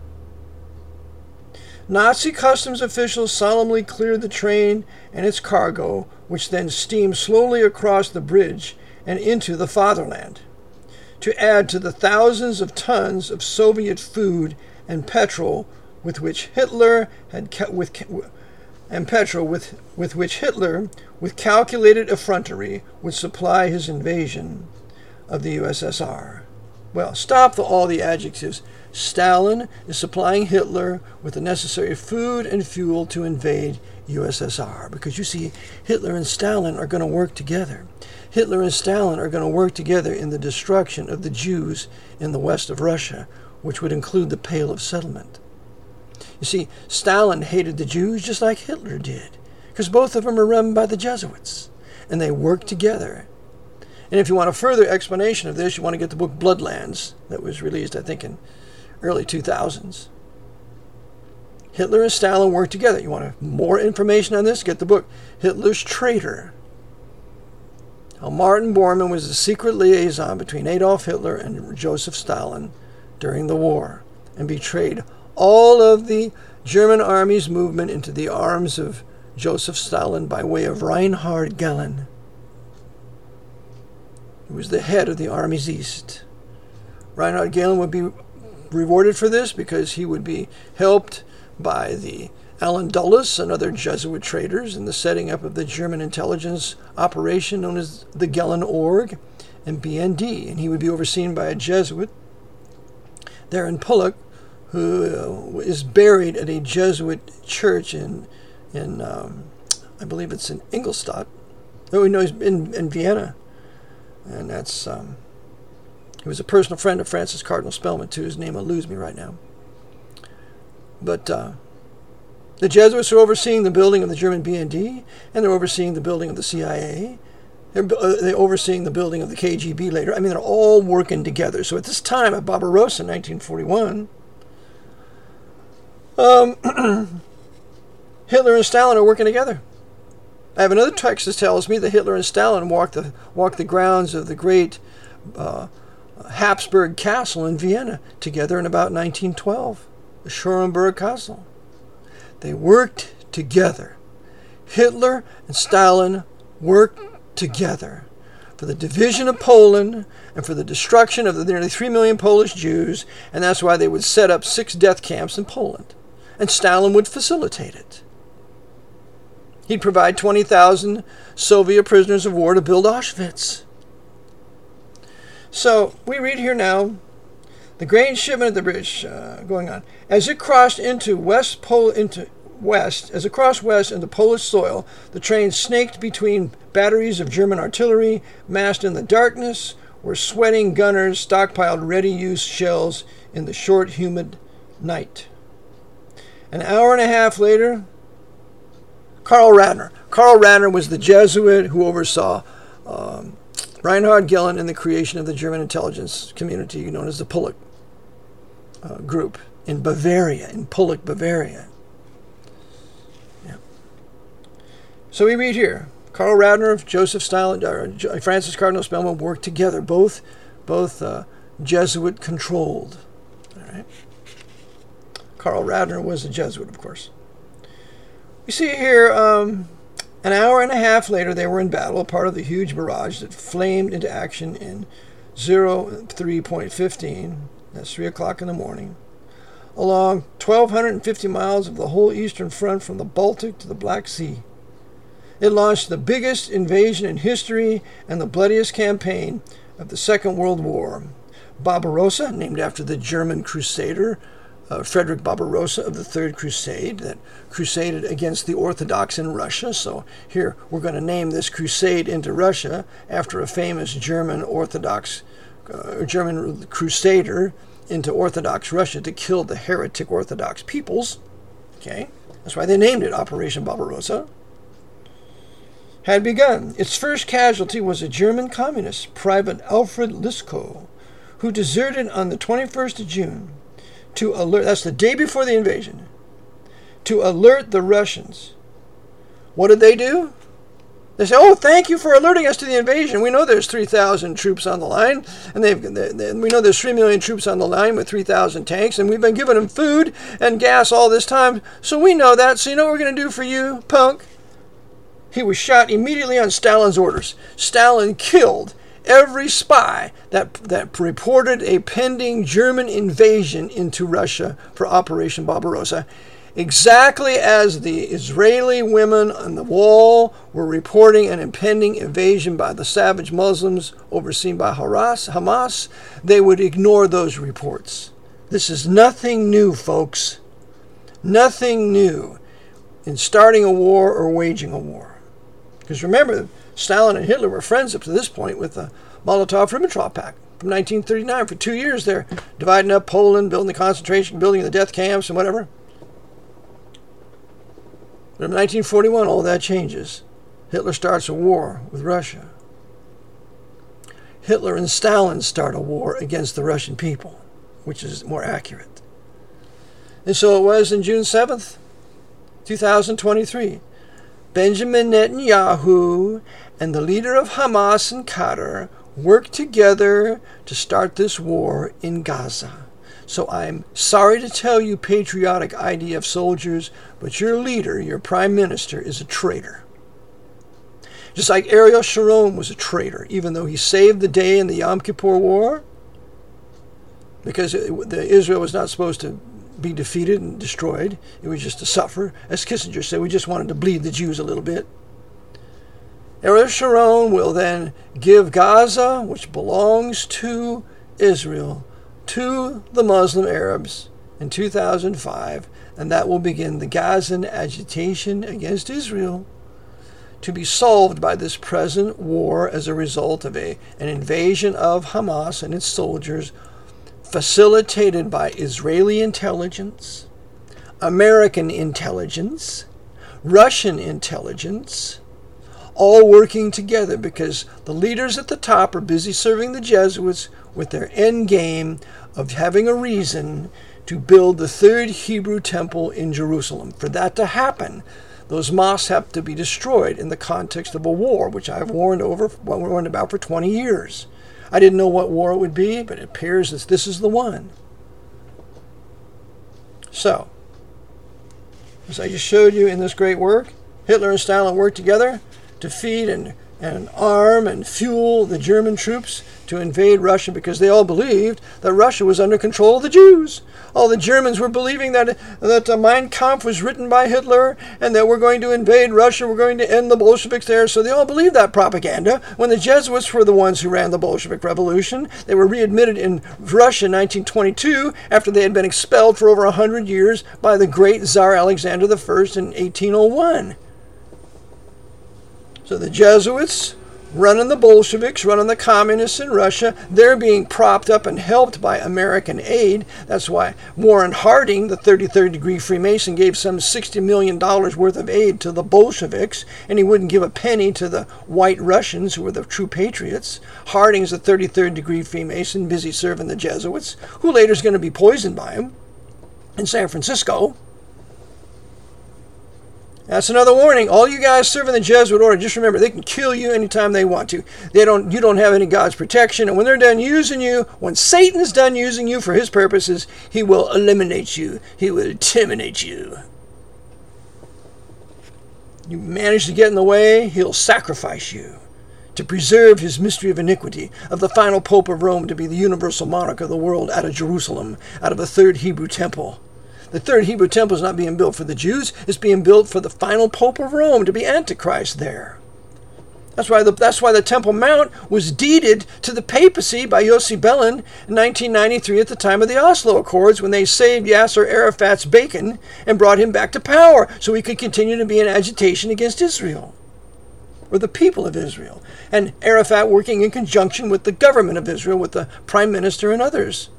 Nazi customs officials solemnly cleared the train and its cargo, which then steamed slowly across the bridge and into the fatherland, to add to the thousands of tons of Soviet food and petrol with which Hitler had ca- with and petrol with, with which Hitler, with calculated effrontery, would supply his invasion of the U S S R. Well, stop the, all the adjectives. Stalin is supplying Hitler with the necessary food and fuel to invade U S S R. Because you see, Hitler and Stalin are going to work together. Hitler and Stalin are going to work together in the destruction of the Jews in the west of Russia, which would include the Pale of Settlement. You see, Stalin hated the Jews just like Hitler did, because both of them are run by the Jesuits, and they worked together. And if you want a further explanation of this, you want to get the book Bloodlands that was released, I think, in early two thousands. Hitler and Stalin worked together. You want more information on this? Get the book Hitler's Traitor. How Martin Bormann was the secret liaison between Adolf Hitler and Joseph Stalin during the war and betrayed all of the German army's movement into the arms of Joseph Stalin by way of Reinhard Gehlen. He was the head of the Armies East. Reinhard Gehlen would be rewarded for this because he would be helped by the Allen Dulles and other Jesuit traders in the setting up of the German intelligence operation known as the Gehlen Org and B N D. And he would be overseen by a Jesuit there in Pullach, who uh, is buried at a Jesuit church in, in um, I believe it's in Ingolstadt. Oh, no, he's in, in Vienna. And that's, um, he was a personal friend of Francis Cardinal Spellman, too. His name eludes me right now. But uh, the Jesuits are overseeing the building of the German B N D, and they're overseeing the building of the C I A. They're, uh, they're overseeing the building of the K G B later. I mean, they're all working together. So at this time, at Barbarossa in nineteen forty-one, um, Hitler and Stalin are working together. I have another text that tells me that Hitler and Stalin walked the walked the grounds of the great uh, Habsburg Castle in Vienna together in about nineteen twelve, the Schurenburg Castle. They worked together. Hitler and Stalin worked together for the division of Poland and for the destruction of the nearly three million Polish Jews, and that's why they would set up six death camps in Poland, and Stalin would facilitate it. He'd provide twenty thousand Soviet prisoners of war to build Auschwitz. So we read here now, the grain shipment at the bridge uh, going on. As it crossed into West Pol- into west, as it crossed west into Polish soil, the train snaked between batteries of German artillery, massed in the darkness, where sweating gunners stockpiled ready-use shells in the short, humid night. An hour and a half later, Karl Radner. Karl Radner was the Jesuit who oversaw um, Reinhard Gehlen in the creation of the German intelligence community known as the Pullach uh, group in Bavaria, in Pullach, Bavaria. Yeah. So we read here, Karl Radner, Joseph Stalin, uh, Francis Cardinal Spellman worked together, both, both uh, Jesuit controlled. All right. Karl Radner was a Jesuit, of course. You see here, um, an hour and a half later, they were in battle, part of the huge barrage that flamed into action in oh three point fifteen, that's three o'clock in the morning, along twelve fifty miles of the whole eastern front from the Baltic to the Black Sea. It launched the biggest invasion in history and the bloodiest campaign of the Second World War. Barbarossa, named after the German crusader uh, Frederick Barbarossa of the Third Crusade that crusaded against the Orthodox in Russia. So here we're going to name this crusade into Russia after a famous German Orthodox, uh, German crusader into Orthodox Russia to kill the heretic Orthodox peoples. Okay, that's why they named it Operation Barbarossa. Had begun. Its first casualty was a German communist, Private Alfred Liskow, who deserted on the twenty-first of June to alert, that's the day before the invasion, to alert the Russians. What did they do? They say, oh, thank you for alerting us to the invasion. We know there's three thousand troops on the line, and they've, they, they, we know there's three million troops on the line with three thousand tanks, and we've been giving them food and gas all this time, so we know that. So you know what we're going to do for you, punk? He was shot immediately on Stalin's orders. Stalin killed every spy that, that reported a pending German invasion into Russia for Operation Barbarossa, exactly as the Israeli women on the wall were reporting an impending invasion by the savage Muslims overseen by Hamas. They would ignore those reports. This is nothing new, folks. Nothing new in starting a war or waging a war. Because remember, Stalin and Hitler were friends up to this point with the Molotov-Ribbentrop Pact from nineteen thirty-nine. For two years, they're dividing up Poland, building the concentration, building the death camps, and whatever. But in nineteen forty-one, all that changes. Hitler starts a war with Russia. Hitler and Stalin start a war against the Russian people, which is more accurate. And so it was on June seventh, two thousand twenty-three. Benjamin Netanyahu and the leader of Hamas and Qatar worked together to start this war in Gaza. So I'm sorry to tell you, patriotic I D F soldiers, but your leader, your prime minister, is a traitor. Just like Ariel Sharon was a traitor, even though he saved the day in the Yom Kippur War, because it, the, Israel was not supposed to be defeated and destroyed. It was just to suffer. As Kissinger said, we just wanted to bleed the Jews a little bit. Ariel Sharon will then give Gaza, which belongs to Israel, to the Muslim Arabs in two thousand five, and that will begin the Gazan agitation against Israel, to be solved by this present war as a result of a, an invasion of Hamas and its soldiers, facilitated by Israeli intelligence, American intelligence, Russian intelligence, all working together because the leaders at the top are busy serving the Jesuits with their end game of having a reason to build the third Hebrew temple in Jerusalem. For that to happen, those mosques have to be destroyed in the context of a war, which I've warned over, warned about for twenty years. I didn't know what war it would be, but it appears that this is the one. So, as I just showed you in this great work, Hitler and Stalin worked together to feed and, and arm and fuel the German troops to invade Russia because they all believed that Russia was under control of the Jews. All the Germans were believing that, that uh, Mein Kampf was written by Hitler and that we're going to invade Russia, we're going to end the Bolsheviks there. So they all believed that propaganda. When the Jesuits were the ones who ran the Bolshevik Revolution, they were readmitted in Russia in nineteen twenty-two after they had been expelled for over one hundred years by the great Tsar Alexander the First in eighteen oh one. So the Jesuits running the Bolsheviks, running the communists in Russia, they're being propped up and helped by American aid. That's why Warren Harding, the thirty-third degree Freemason, gave some sixty million dollars worth of aid to the Bolsheviks, and he wouldn't give a penny to the white Russians, who were the true patriots. Harding's a thirty-third degree Freemason, busy serving the Jesuits, who later is going to be poisoned by him in San Francisco. That's another warning. All you guys serving the Jesuit order, just remember, they can kill you anytime they want to. They don't. You don't have any God's protection. And when they're done using you, when Satan is done using you for his purposes, he will eliminate you. He will terminate you. You manage to get in the way, he'll sacrifice you to preserve his mystery of iniquity, of the final Pope of Rome to be the universal monarch of the world out of Jerusalem, out of the third Hebrew temple. The third Hebrew temple is not being built for the Jews. It's being built for the final Pope of Rome to be Antichrist there. That's why the that's why the Temple Mount was deeded to the papacy by Yossi Belan in nineteen ninety-three at the time of the Oslo Accords, when they saved Yasser Arafat's bacon and brought him back to power so he could continue to be in agitation against Israel, or the people of Israel, and Arafat working in conjunction with the government of Israel, with the prime minister and others.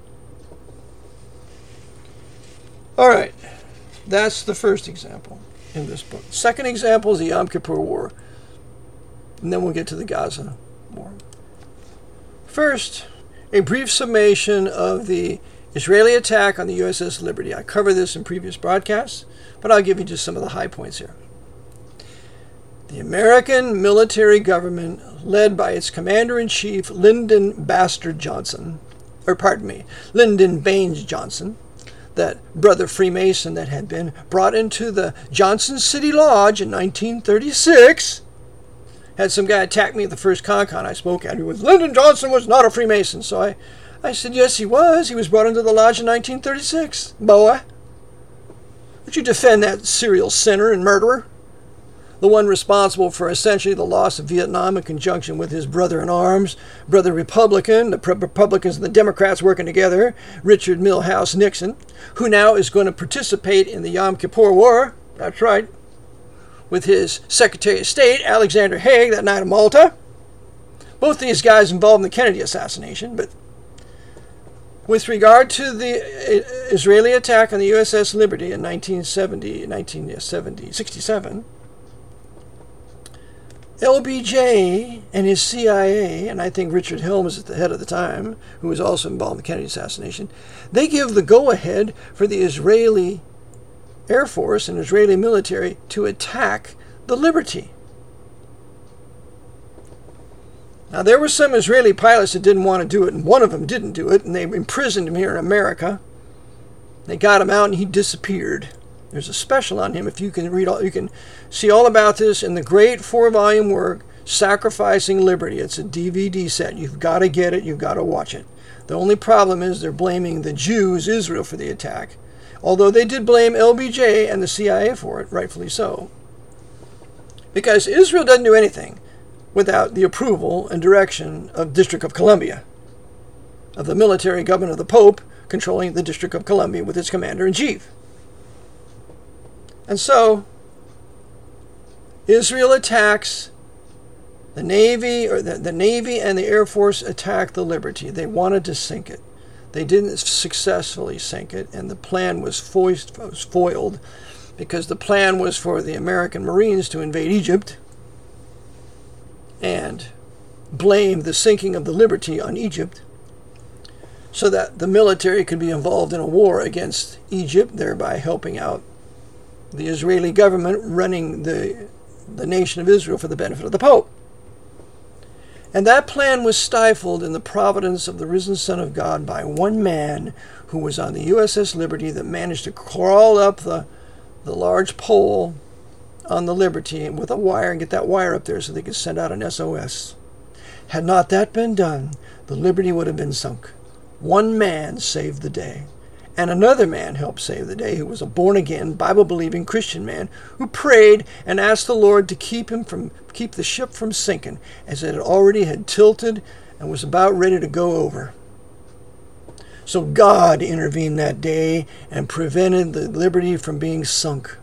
All right, that's the first example in this book. Second example is the Yom Kippur War. And then we'll get to the Gaza war. First, a brief summation of the Israeli attack on the U S S Liberty. I covered this in previous broadcasts, but I'll give you just some of the high points here. The American military government, led by its commander-in-chief, Lyndon Bastard Johnson, or pardon me, Lyndon Baines Johnson, that brother Freemason that had been brought into the Johnson City Lodge in nineteen thirty-six, had some guy attack me at the first con-con I spoke at. He was, Lyndon Johnson was not a Freemason. So I, I said, yes, he was. He was brought into the lodge in nineteen thirty-six. Boy, would you defend that serial sinner and murderer? The one responsible for essentially the loss of Vietnam in conjunction with his brother-in-arms, brother Republican, the Republicans and the Democrats working together, Richard Milhous Nixon, who now is going to participate in the Yom Kippur War. That's right. With his Secretary of State, Alexander Haig, that night of Malta. Both these guys involved in the Kennedy assassination. But with regard to the Israeli attack on the U S S Liberty in nineteen seventy, nineteen seventy, sixty-seven, L B J and his C I A, and I think Richard Helms at the head at the time, who was also involved in the Kennedy assassination, they give the go-ahead for the Israeli Air Force and Israeli military to attack the Liberty. Now, there were some Israeli pilots that didn't want to do it, and one of them didn't do it, and they imprisoned him here in America. They got him out, and he disappeared. There's a special on him. If you can read all, you can see all about this in the great four-volume work, Sacrificing Liberty. It's a D V D set. You've got to get it. You've got to watch it. The only problem is they're blaming the Jews, Israel, for the attack. Although they did blame L B J and the C I A for it, rightfully so. Because Israel doesn't do anything without the approval and direction of District of Columbia, of the military government of the Pope controlling the District of Columbia with its commander-in-chief. And so, Israel attacks the Navy, or the, the Navy and the Air Force attack the Liberty. They wanted to sink it. They didn't successfully sink it, and the plan was, foist, was foiled because the plan was for the American Marines to invade Egypt and blame the sinking of the Liberty on Egypt so that the military could be involved in a war against Egypt, thereby helping out the Israeli government running the, the nation of Israel for the benefit of the Pope. And that plan was stifled in the providence of the risen Son of God by one man who was on the U S S Liberty that managed to crawl up the, the large pole on the Liberty with a wire and get that wire up there so they could send out an S O S. Had not that been done, the Liberty would have been sunk. One man saved the day. And another man helped save the day, who was a born-again, Bible-believing Christian man who prayed and asked the Lord to keep him from keep the ship from sinking, as it already had tilted and was about ready to go over. So God intervened that day and prevented the Liberty from being sunk.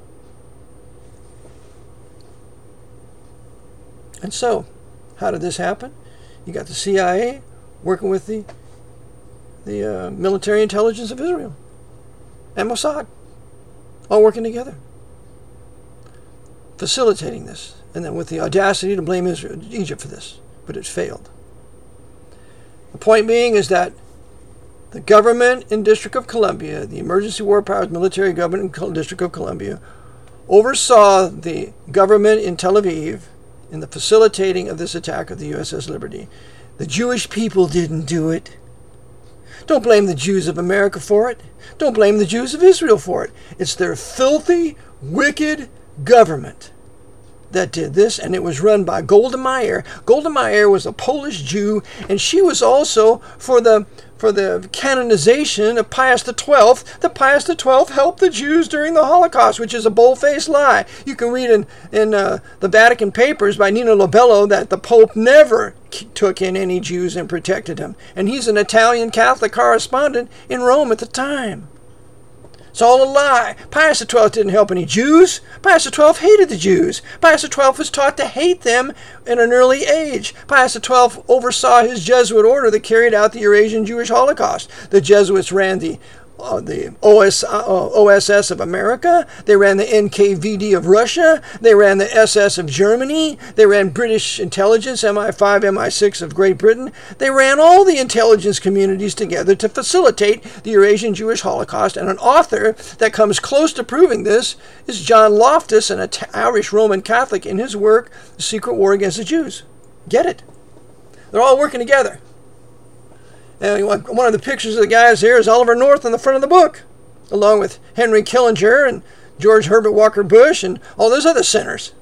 And so, how did this happen? You got the C I A working with the the uh, military intelligence of Israel and Mossad, all working together, facilitating this, and then with the audacity to blame Israel, Egypt for this, but it failed. The point being is that the government in District of Columbia, the Emergency War Powers military government in District of Columbia, oversaw the government in Tel Aviv in the facilitating of this attack of the U S S Liberty. The Jewish people didn't do it. Don't blame the Jews of America for it. Don't blame the Jews of Israel for it. It's their filthy, wicked government that did this, and it was run by Golda Meir. Golda Meir was a Polish Jew, and she was also for the for the canonization of Pius the twelfth, that Pius the twelfth helped the Jews during the Holocaust, which is a bold-faced lie. You can read in, in uh, the Vatican Papers by Nino Lobello that the Pope never took in any Jews and protected them. And he's an Italian Catholic correspondent in Rome at the time. It's all a lie. Pius the twelfth didn't help any Jews. Pius the twelfth hated the Jews. Pius the twelfth was taught to hate them at an early age. Pius the twelfth oversaw his Jesuit order that carried out the Eurasian Jewish Holocaust. The Jesuits ran the Uh, the O S, uh, O S S of America, they ran the N K V D of Russia, they ran the S S of Germany, they ran British intelligence, M I five, M I six of Great Britain. They ran all the intelligence communities together to facilitate the Eurasian Jewish Holocaust, and an author that comes close to proving this is John Loftus, an Irish Roman Catholic, in his work, The Secret War Against the Jews. Get it? They're all working together. And one of the pictures of the guys here is Oliver North on the front of the book, along with Henry Kissinger and George Herbert Walker Bush and all those other sinners.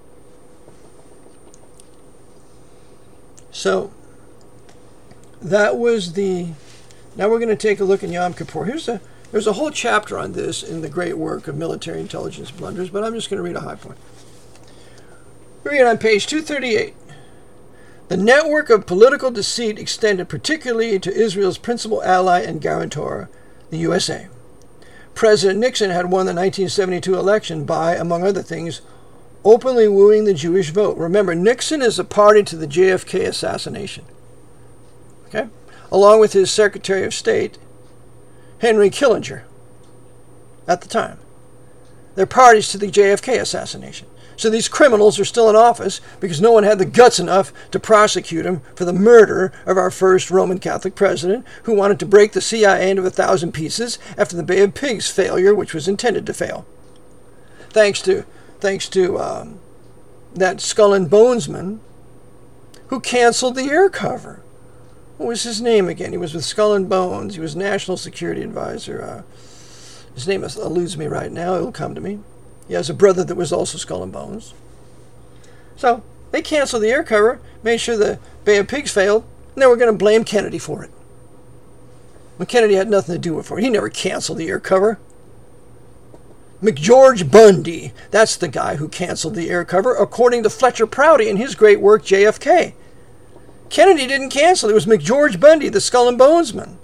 So, that was the... Now we're going to take a look in Yom Kippur. Here's a, there's a whole chapter on this in the great work of Military Intelligence Blunders, but I'm just going to read a high point. We read on page two thirty-eight. The network of political deceit extended particularly to Israel's principal ally and guarantor, the U S A. President Nixon had won the nineteen seventy-two election by, among other things, openly wooing the Jewish vote. Remember, Nixon is a party to the J F K assassination. Okay? Along with his Secretary of State, Henry Kissinger, at the time. They're parties to the J F K assassination. So these criminals are still in office because no one had the guts enough to prosecute him for the murder of our first Roman Catholic president, who wanted to break the C I A into a thousand pieces after the Bay of Pigs failure, which was intended to fail. Thanks to, thanks to um, that Skull and Bonesman who canceled the air cover. What was his name again? He was with Skull and Bones. He was National Security Advisor. Uh, his name eludes me right now. It will come to me. He has a brother that was also Skull and Bones. So they canceled the air cover, made sure the Bay of Pigs failed, and they were going to blame Kennedy for it. When Kennedy had nothing to do with it. He never canceled the air cover. McGeorge Bundy, that's the guy who canceled the air cover, according to Fletcher Prouty in his great work, J F K. Kennedy didn't cancel. It was McGeorge Bundy, the Skull and Bonesman.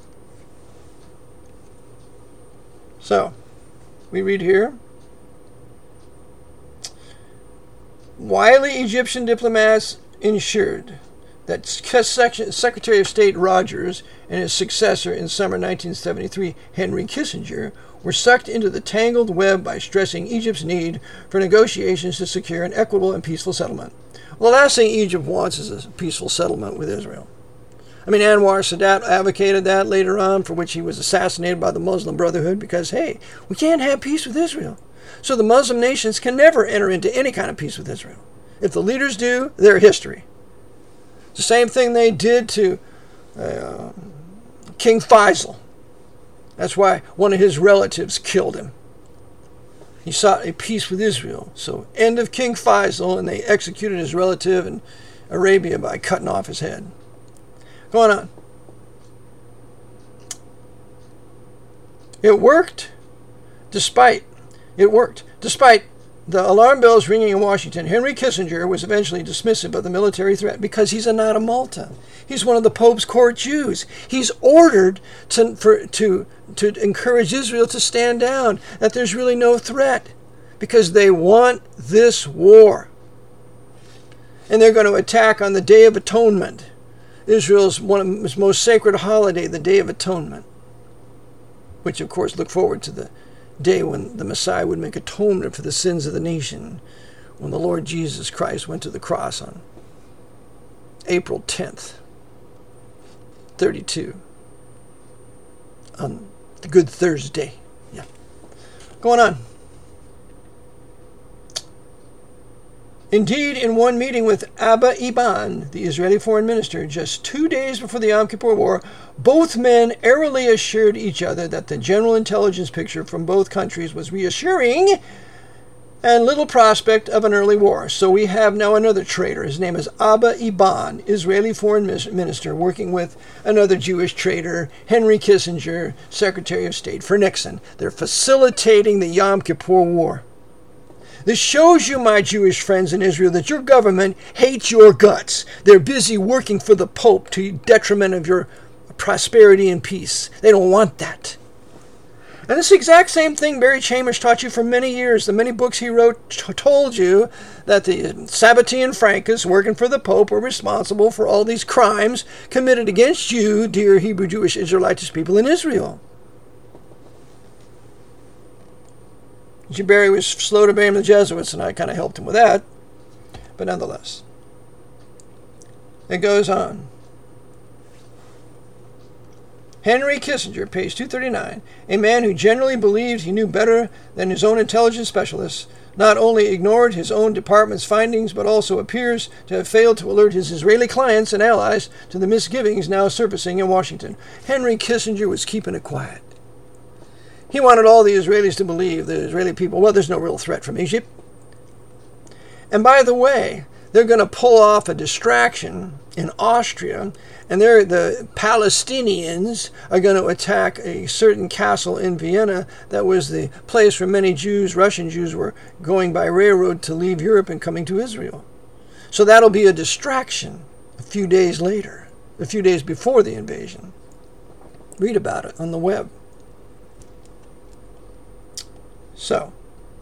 So, we read here. Wily Egyptian diplomats ensured that Secretary of State Rogers and his successor in summer nineteen seventy-three, Henry Kissinger, were sucked into the tangled web by stressing Egypt's need for negotiations to secure an equitable and peaceful settlement. Well, the last thing Egypt wants is a peaceful settlement with Israel. I mean, Anwar Sadat advocated that later on, for which he was assassinated by the Muslim Brotherhood, because, hey, we can't have peace with Israel. So the Muslim nations can never enter into any kind of peace with Israel. If the leaders do, they're history. It's the same thing they did to uh, King Faisal. That's why one of his relatives killed him. He sought a peace with Israel. So end of King Faisal, and they executed his relative in Arabia by cutting off his head. Going on. It worked despite It worked. Despite the alarm bells ringing in Washington, Henry Kissinger was eventually dismissive of the military threat because he's a not a Malta. He's one of the Pope's court Jews. He's ordered to, for, to, to encourage Israel to stand down, that there's really no threat, because they want this war. And they're going to attack on the Day of Atonement, Israel's one of its most sacred holiday, the Day of Atonement, which, of course, look forward to the day when the Messiah would make atonement for the sins of the nation, when the Lord Jesus Christ went to the cross on April tenth, thirty-two, on the Good Thursday. Yeah. Going on. Indeed, in one meeting with Abba Eban, the Israeli foreign minister, just two days before the Yom Kippur War, both men airily assured each other that the general intelligence picture from both countries was reassuring, and little prospect of an early war. So we have now another traitor. His name is Abba Eban, Israeli foreign minister, working with another Jewish traitor, Henry Kissinger, Secretary of State for Nixon. They're facilitating the Yom Kippur War. This shows you, my Jewish friends in Israel, that your government hates your guts. They're busy working for the Pope to the detriment of your prosperity and peace. They don't want that. And this exact same thing Barry Chambers taught you for many years. The many books he wrote t- told you that the Sabbatean Frankists working for the Pope were responsible for all these crimes committed against you, dear Hebrew Jewish Israelitish people in Israel. Barry was slow to blame the Jesuits, and I kind of helped him with that. But nonetheless, it goes on. Henry Kissinger, page two thirty-nine, a man who generally believed he knew better than his own intelligence specialists, not only ignored his own department's findings, but also appears to have failed to alert his Israeli clients and allies to the misgivings now surfacing in Washington. Henry Kissinger was keeping it quiet. He wanted all the Israelis to believe, the Israeli people, well, there's no real threat from Egypt. And by the way, they're going to pull off a distraction in Austria, and they're, the Palestinians are going to attack a certain castle in Vienna that was the place where many Jews, Russian Jews, were going by railroad to leave Europe and coming to Israel. So that'll be a distraction a few days later, a few days before the invasion. Read about it on the web. So,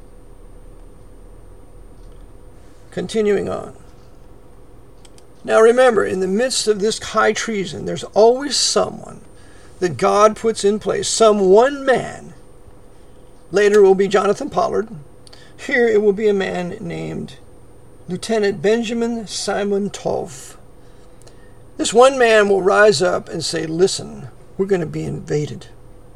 continuing on. Now remember, in the midst of this high treason, there's always someone that God puts in place, some one man. Later it will be Jonathan Pollard. Here it will be a man named Lieutenant Benjamin Simon Tov. This one man will rise up and say, listen, we're going to be invaded.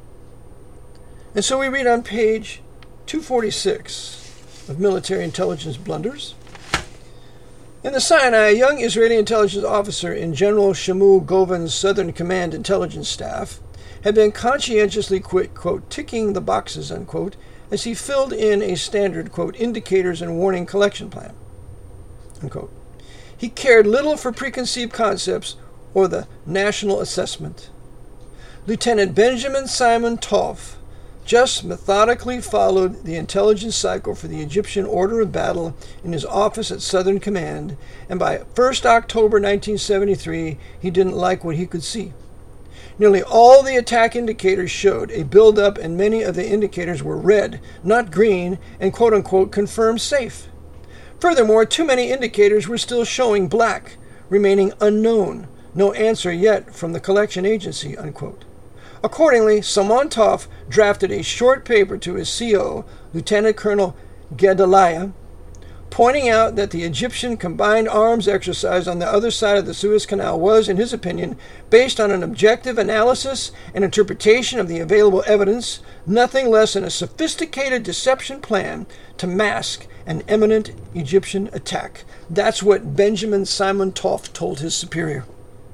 And so we read on page two forty-six of Military Intelligence Blunders. In the Sinai, a young Israeli intelligence officer in General Shmuel Govan's Southern Command intelligence staff had been conscientiously, quote, ticking the boxes, unquote, as he filled in a standard, quote, indicators and warning collection plan, unquote. He cared little for preconceived concepts or the national assessment. Lieutenant Benjamin Simon Tov just methodically followed the intelligence cycle for the Egyptian order of battle in his office at Southern Command, and by first October nineteen seventy-three, he didn't like what he could see. Nearly all the attack indicators showed a buildup, and many of the indicators were red, not green, and quote-unquote confirmed safe. Furthermore, too many indicators were still showing black, remaining unknown, no answer yet from the collection agency, unquote. Accordingly, Simon Tov drafted a short paper to his C O, Lieutenant Colonel Gedaliah, pointing out that the Egyptian combined arms exercise on the other side of the Suez Canal was, in his opinion, based on an objective analysis and interpretation of the available evidence, nothing less than a sophisticated deception plan to mask an imminent Egyptian attack. That's what Benjamin Simon Tov told his superior.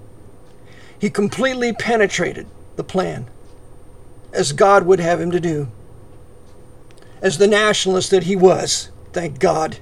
He completely penetrated the plan, as God would have him to do, as the nationalist that he was, thank God.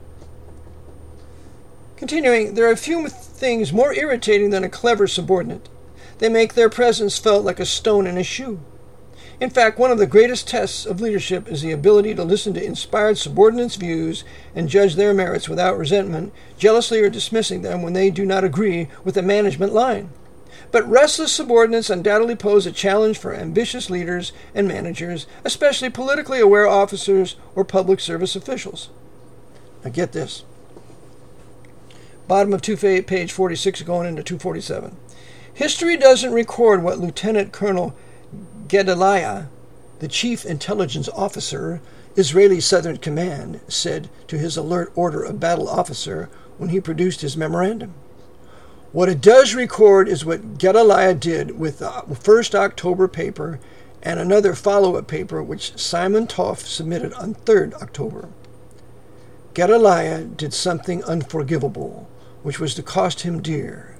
Continuing, there are few things more irritating than a clever subordinate. They make their presence felt like a stone in a shoe. In fact, one of the greatest tests of leadership is the ability to listen to inspired subordinates' views and judge their merits without resentment, jealously or dismissing them when they do not agree with the management line. But restless subordinates undoubtedly pose a challenge for ambitious leaders and managers, especially politically aware officers or public service officials. Now get this. Bottom of two, page forty-six going into two forty-seven. History doesn't record what Lieutenant Colonel Gedaliah, the chief intelligence officer, Israeli Southern Command, said to his alert order of battle officer when he produced his memorandum. What it does record is what Gedaliah did with the first October paper and another follow-up paper which Simon Tov submitted on third October. Gedaliah did something unforgivable, which was to cost him dear.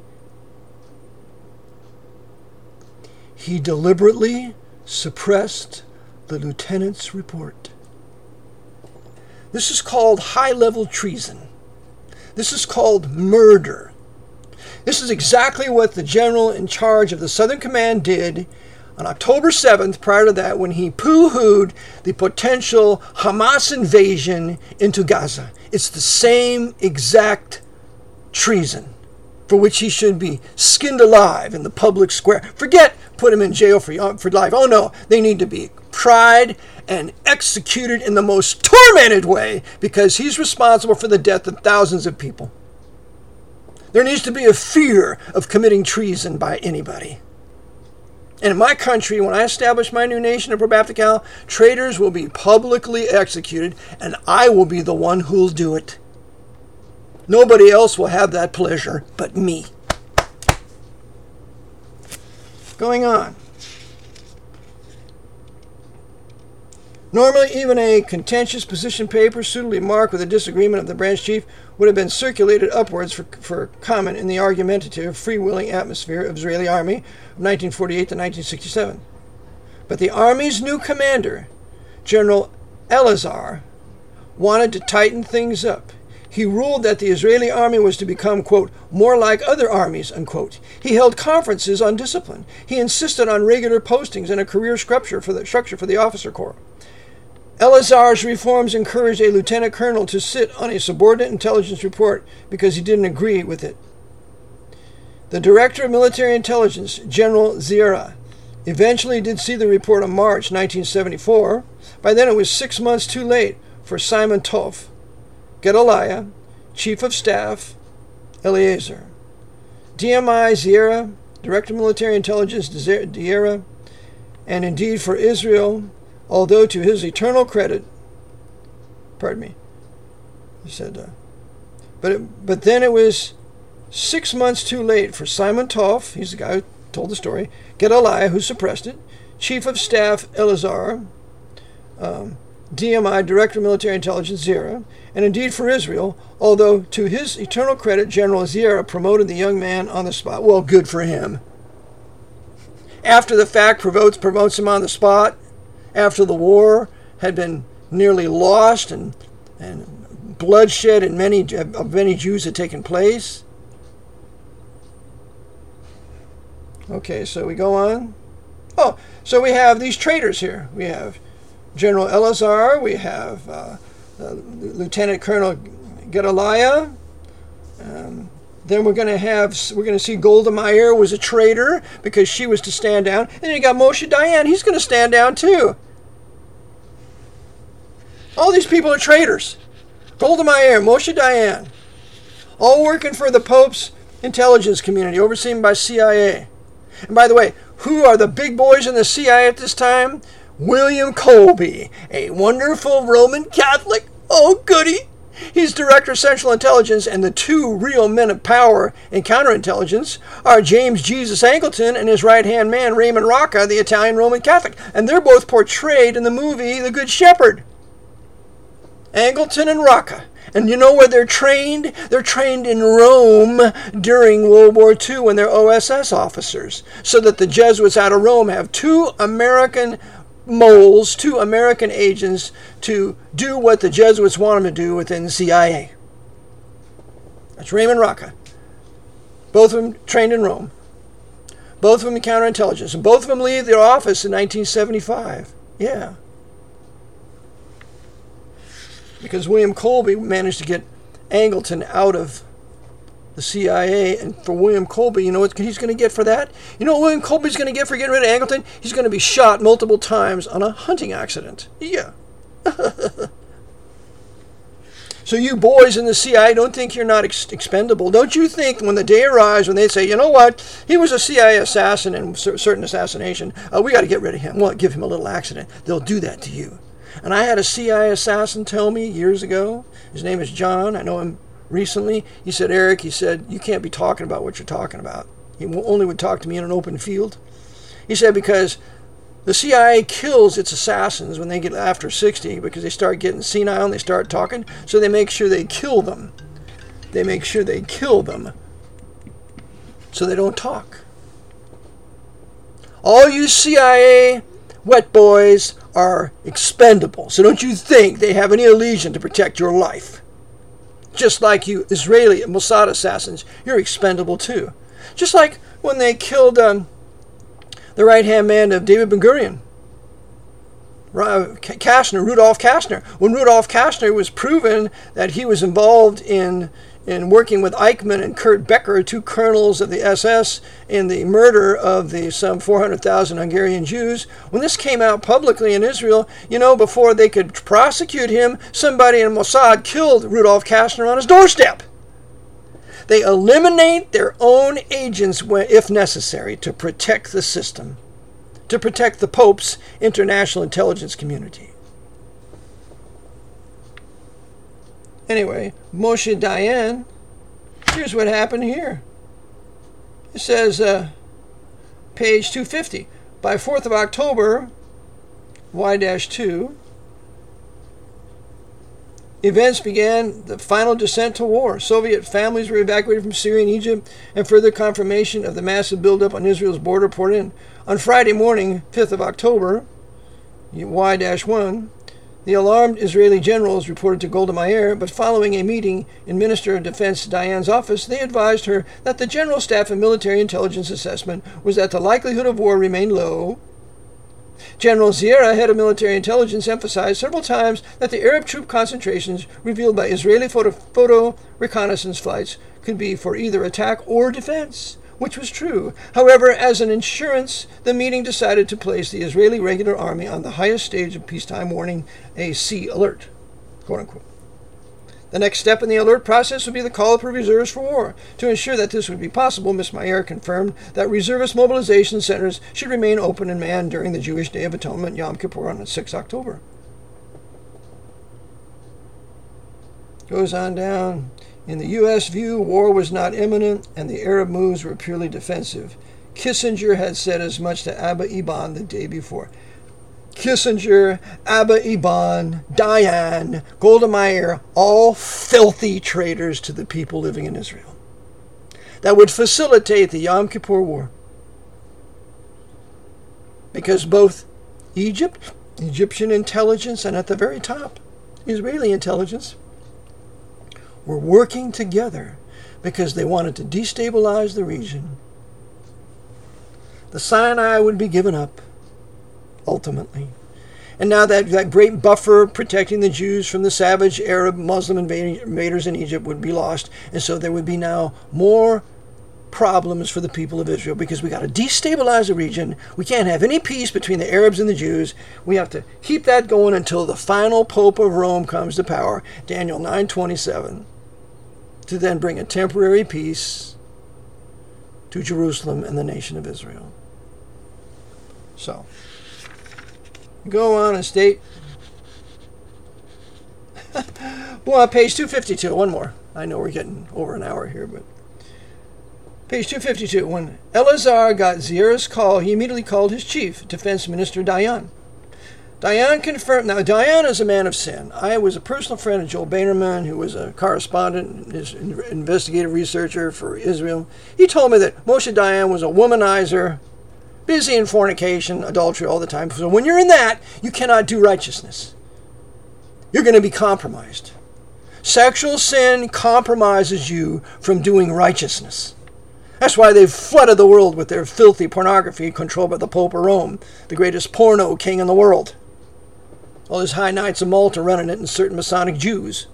He deliberately suppressed the lieutenant's report. This is called high-level treason. This is called murder. This is exactly what the general in charge of the Southern Command did on October seventh, prior to that, when he poo-hooed the potential Hamas invasion into Gaza. It's the same exact treason for which he should be skinned alive in the public square. Forget put him in jail for, for life. Oh no, they need to be tried and executed in the most tormented way because he's responsible for the death of thousands of people. There needs to be a fear of committing treason by anybody. And in my country, when I establish my new nation of Pro-Baptist, traitors will be publicly executed, and I will be the one who'll do it. Nobody else will have that pleasure but me. Going on. Normally, even a contentious position paper suitably marked with a disagreement of the branch chief would have been circulated upwards for, for comment in the argumentative, free-willing atmosphere of Israeli army of nineteen forty-eight to nineteen sixty-seven. But the army's new commander, General Elazar, wanted to tighten things up. He ruled that the Israeli army was to become, quote, more like other armies, unquote. He held conferences on discipline. He insisted on regular postings and a career structure for the, structure for the officer corps. Elazar's reforms encouraged a lieutenant colonel to sit on a subordinate intelligence report because he didn't agree with it. The director of military intelligence, General Zira, eventually did see the report in March nineteen seventy-four. By then it was six months too late for Simon Tov, Gedaliah, Chief of Staff, Eleazar. D M I Zira, Director of Military Intelligence, Zira, and indeed for Israel, although to his eternal credit, pardon me, he said, uh, but it, but then it was six months too late for Simon Tov, he's the guy who told the story, Gedaliah, who suppressed it, Chief of Staff Eleazar, um, D M I, Director of Military Intelligence, Zira, and indeed for Israel, although to his eternal credit, General Zira promoted the young man on the spot. Well, good for him. After the fact, promotes, promotes him on the spot, after the war had been nearly lost and, and bloodshed and many of many Jews had taken place. Okay, so we go on. Oh, so we have these traitors here. We have General Elazar, we have uh, uh, Lieutenant Colonel Gedaliah. Um, then we're going to have, we're going to see Golda Meir was a traitor because she was to stand down. And then you got Moshe Dayan, he's going to stand down too. All these people are traitors. Golda Meir, Moshe Dayan, all working for the Pope's intelligence community, overseen by C I A. And by the way, who are the big boys in the C I A at this time? William Colby, a wonderful Roman Catholic. Oh, goody. He's Director of Central Intelligence, and the two real men of power in counterintelligence are James Jesus Angleton and his right-hand man, Raymond Rocca, the Italian Roman Catholic. And they're both portrayed in the movie The Good Shepherd. Angleton and Rocca. And you know where they're trained? They're trained in Rome during World War Two when they're O S S officers. So that the Jesuits out of Rome have two American moles, two American agents to do what the Jesuits want them to do within the C I A. That's Raymond Rocca. Both of them trained in Rome. Both of them in counterintelligence. And both of them leave their office in nineteen seventy-five. Yeah. Because William Colby managed to get Angleton out of the C I A, and for William Colby, you know what he's going to get for that? You know what William Colby's going to get for getting rid of Angleton? He's going to be shot multiple times on a hunting accident. Yeah. So you boys in the C I A don't think you're not ex- expendable. Don't you think when the day arrives when they say, you know what, he was a C I A assassin and certain assassination, uh, we got to get rid of him. Well, give him a little accident. They'll do that to you. And I had a C I A assassin tell me years ago, his name is John, I know him recently, he said, Eric, he said, you can't be talking about what you're talking about. He only would talk to me in an open field. He said, because the C I A kills its assassins when they get after sixty because they start getting senile and they start talking, so they make sure they kill them. They make sure they kill them so they don't talk. All you C I A wet boys, are expendable. So don't you think they have any allegiance to protect your life. Just like you Israeli Mossad assassins, you're expendable too. Just like when they killed um, the right-hand man of David Ben-Gurion, Kashner, Rudolf Kashner. When Rudolf Kashner was proven that he was involved in in working with Eichmann and Kurt Becker, two colonels of the S S, in the murder of the some four hundred thousand Hungarian Jews, when this came out publicly in Israel, you know, before they could prosecute him, somebody in Mossad killed Rudolf Kashner on his doorstep. They eliminate their own agents if necessary to protect the system, to protect the Pope's international intelligence community. Anyway, Moshe Dayan, here's what happened here. It says, uh, page two fifty, by fourth of October, Y two, events began the final descent to war. Soviet families were evacuated from Syria and Egypt, and further confirmation of the massive buildup on Israel's border poured in. On Friday morning, fifth of October, Y one, the alarmed Israeli generals reported to Golda Meir, but following a meeting in Minister of Defense Dayan's office, they advised her that the General Staff and Military Intelligence assessment was that the likelihood of war remained low. General Zierah, head of military intelligence, emphasized several times that the Arab troop concentrations revealed by Israeli photo, photo reconnaissance flights could be for either attack or defense, which was true. However, as an insurance, the meeting decided to place the Israeli regular army on the highest stage of peacetime warning, a C alert, quote unquote. The next step in the alert process would be the call for reserves for war. To ensure that this would be possible, Miz Meir confirmed that reservist mobilization centers should remain open and manned during the Jewish Day of Atonement, Yom Kippur, on the sixth of October. Goes on down. In the U S view, war was not imminent, and the Arab moves were purely defensive. Kissinger had said as much to Abba Eban the day before. Kissinger, Abba Eban, Dayan, Golda Meir, all filthy traitors to the people living in Israel. That would facilitate the Yom Kippur War. Because both Egypt, Egyptian intelligence, and at the very top, Israeli intelligence, were working together because they wanted to destabilize the region. The Sinai would be given up, ultimately. And now that, that great buffer protecting the Jews from the savage Arab Muslim invaders in Egypt would be lost. And so there would be now more problems for the people of Israel because we got to destabilize the region. We can't have any peace between the Arabs and the Jews. We have to keep that going until the final Pope of Rome comes to power, Daniel nine twenty-seven, to then bring a temporary peace to Jerusalem and the nation of Israel. So, go on and state. Well, page two fifty-two, one more. I know we're getting over an hour here, but page two fifty-two. When Elazar got Zierah's call, he immediately called his chief, Defense Minister Dayan. Dayan confirmed. Now, Dayan is a man of sin. I was a personal friend of Joel Beinerman, who was a correspondent, his investigative researcher for Israel. He told me that Moshe Dayan was a womanizer, busy in fornication, adultery all the time. So when you're in that, you cannot do righteousness. You're going to be compromised. Sexual sin compromises you from doing righteousness. That's why they've flooded the world with their filthy pornography controlled by the Pope of Rome, the greatest porno king in the world. All his high knights of Malta running it and certain Masonic Jews.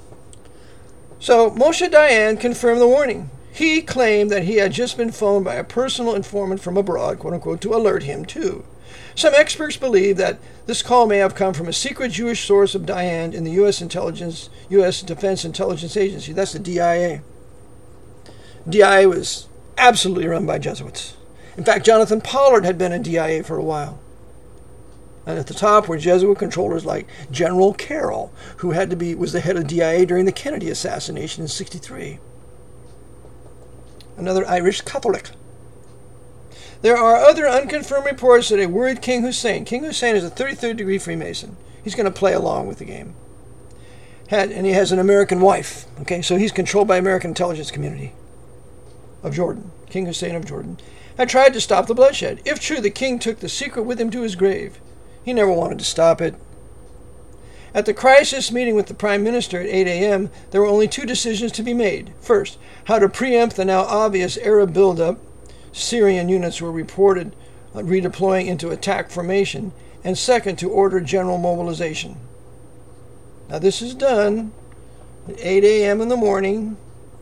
So Moshe Dayan confirmed the warning. He claimed that he had just been phoned by a personal informant from abroad, quote unquote, to alert him too. Some experts believe that this call may have come from a secret Jewish source of Dayan in the U S intelligence, U S Defense Intelligence Agency. That's the D I A. D I A was absolutely run by Jesuits. In fact, Jonathan Pollard had been in D I A for a while. And at the top were Jesuit controllers like General Carroll, who had to be was the head of D I A during the Kennedy assassination in sixty-three. Another Irish Catholic. There are other unconfirmed reports that a worried King Hussein, King Hussein is a thirty-third degree Freemason. He's going to play along with the game. Had, and he has an American wife. Okay, so he's controlled by American intelligence community of Jordan. King Hussein of Jordan had tried to stop the bloodshed. If true, the king took the secret with him to his grave. He never wanted to stop it. At the crisis meeting with the Prime Minister at eight a.m., there were only two decisions to be made. First, how to preempt the now obvious Arab buildup. Syrian units were reported redeploying into attack formation. And second, to order general mobilization. Now this is done at eight a.m. in the morning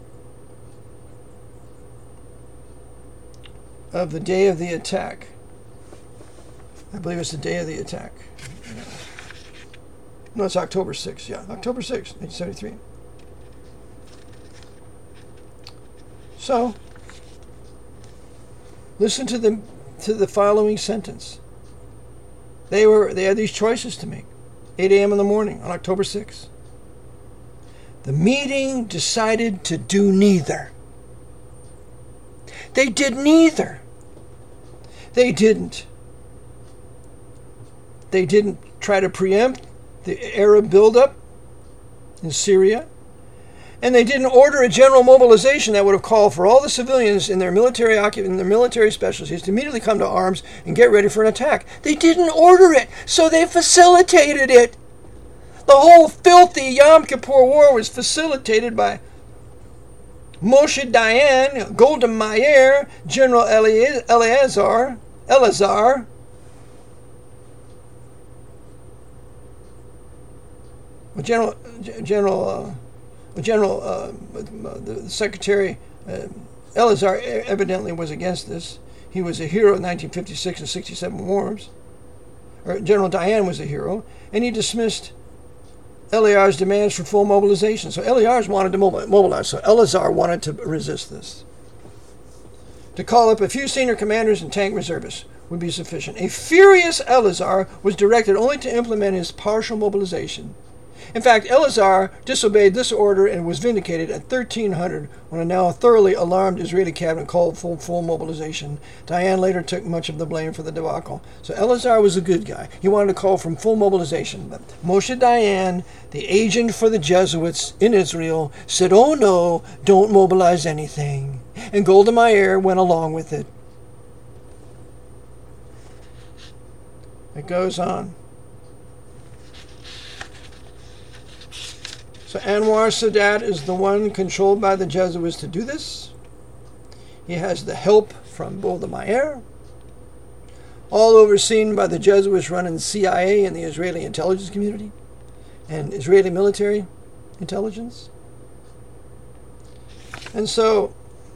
of the day of the attack. I believe it's the day of the attack. No, it's October sixth. Yeah, October sixth, nineteen seventy-three. So, listen to the to the following sentence. They were they had these choices to make. eight a.m. in the morning on October sixth. The meeting decided to do neither. They did neither. They didn't. They didn't try to preempt the Arab buildup in Syria. And they didn't order a general mobilization that would have called for all the civilians in their military in their military specialties to immediately come to arms and get ready for an attack. They didn't order it, so they facilitated it. The whole filthy Yom Kippur War was facilitated by Moshe Dayan, Golda Meir, General Eleazar, Elazar, General General. Uh, General, uh, the Secretary uh, Elazar evidently was against this. He was a hero in nineteen fifty-six and sixty-seven wars. Or General Dayan was a hero, and he dismissed Eleazar's demands for full mobilization. So Eleazar wanted to mobilize, so Elazar wanted to resist this. To call up a few senior commanders and tank reservists would be sufficient. A furious Elazar was directed only to implement his partial mobilization. In fact, Elazar disobeyed this order and was vindicated at thirteen hundred when a now thoroughly alarmed Israeli cabinet called for full mobilization. Dayan later took much of the blame for the debacle. So Elazar was a good guy. He wanted to call for full mobilization. But Moshe Dayan, the agent for the Jesuits in Israel, said, oh no, don't mobilize anything. And Golda Meir went along with it. It goes on. So Anwar Sadat is the one controlled by the Jesuits to do this. He has the help from Golda Meir, all overseen by the Jesuits running C I A and the Israeli intelligence community and Israeli military intelligence. And so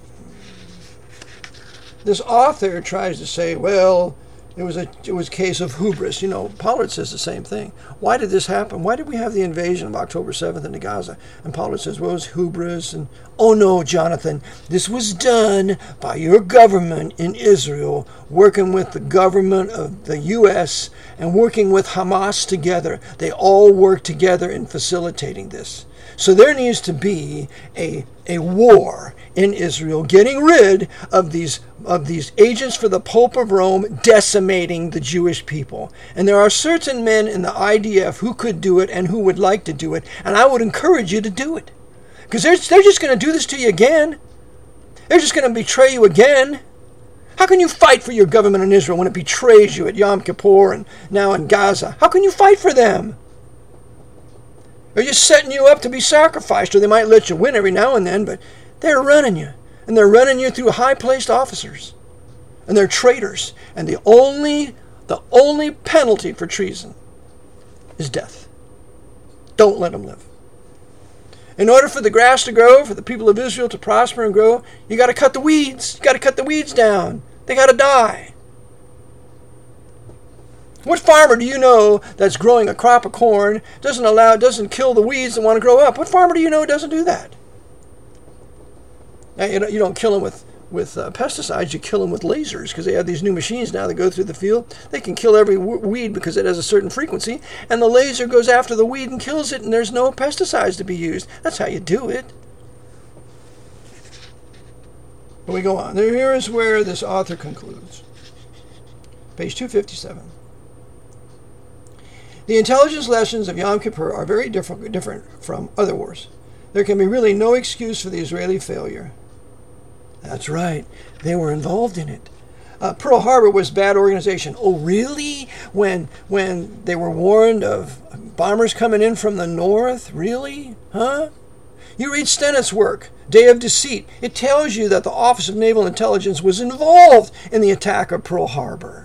this author tries to say, well, It was a it was a case of hubris. You know, Pollard says the same thing. Why did this happen? Why did we have the invasion of October seventh into Gaza? And Pollard says, well, it was hubris. And, oh no, Jonathan, this was done by your government in Israel, working with the government of the U S and working with Hamas together. They all worked together in facilitating this. So there needs to be a a war in Israel, getting rid of these of these agents for the Pope of Rome decimating the Jewish people. And there are certain men in the I D F who could do it and who would like to do it, and I would encourage you to do it. Because they're, they're just going to do this to you again. They're just going to betray you again. How can you fight for your government in Israel when it betrays you at Yom Kippur and now in Gaza? How can you fight for them? They're just setting you up to be sacrificed, or they might let you win every now and then, but they're running you. And they're running you through high-placed officers. And they're traitors. And the only, the only penalty for treason is death. Don't let them live. In order for the grass to grow, for the people of Israel to prosper and grow, you got to cut the weeds. You got to cut the weeds down. They got to die. What farmer do you know that's growing a crop of corn, doesn't allow, doesn't kill the weeds that want to grow up? What farmer do you know doesn't do that? Now, you don't kill them with, with uh, pesticides, you kill them with lasers, because they have these new machines now that go through the field. They can kill every w- weed because it has a certain frequency, and the laser goes after the weed and kills it, and there's no pesticides to be used. That's how you do it. But we go on. Here is where this author concludes. Page two fifty-seven. The intelligence lessons of Yom Kippur are very different, different from other wars. There can be really no excuse for the Israeli failure. That's right. They were involved in it. Uh, Pearl Harbor was bad organization. Oh, really? When when they were warned of bombers coming in from the north? Really? Huh? You read Stennett's work, Day of Deceit. It tells you that the Office of Naval Intelligence was involved in the attack of Pearl Harbor.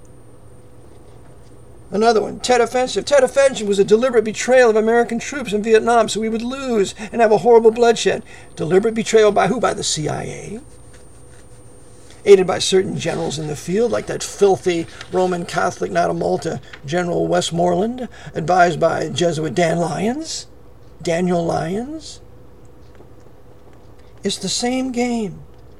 Another one, Tet Offensive. Tet Offensive was a deliberate betrayal of American troops in Vietnam so we would lose and have a horrible bloodshed. Deliberate betrayal by who? By the C I A. Aided by certain generals in the field, like that filthy Roman Catholic knight of Malta, General Westmoreland, advised by Jesuit Dan Lyons, Daniel Lyons. It's the same game.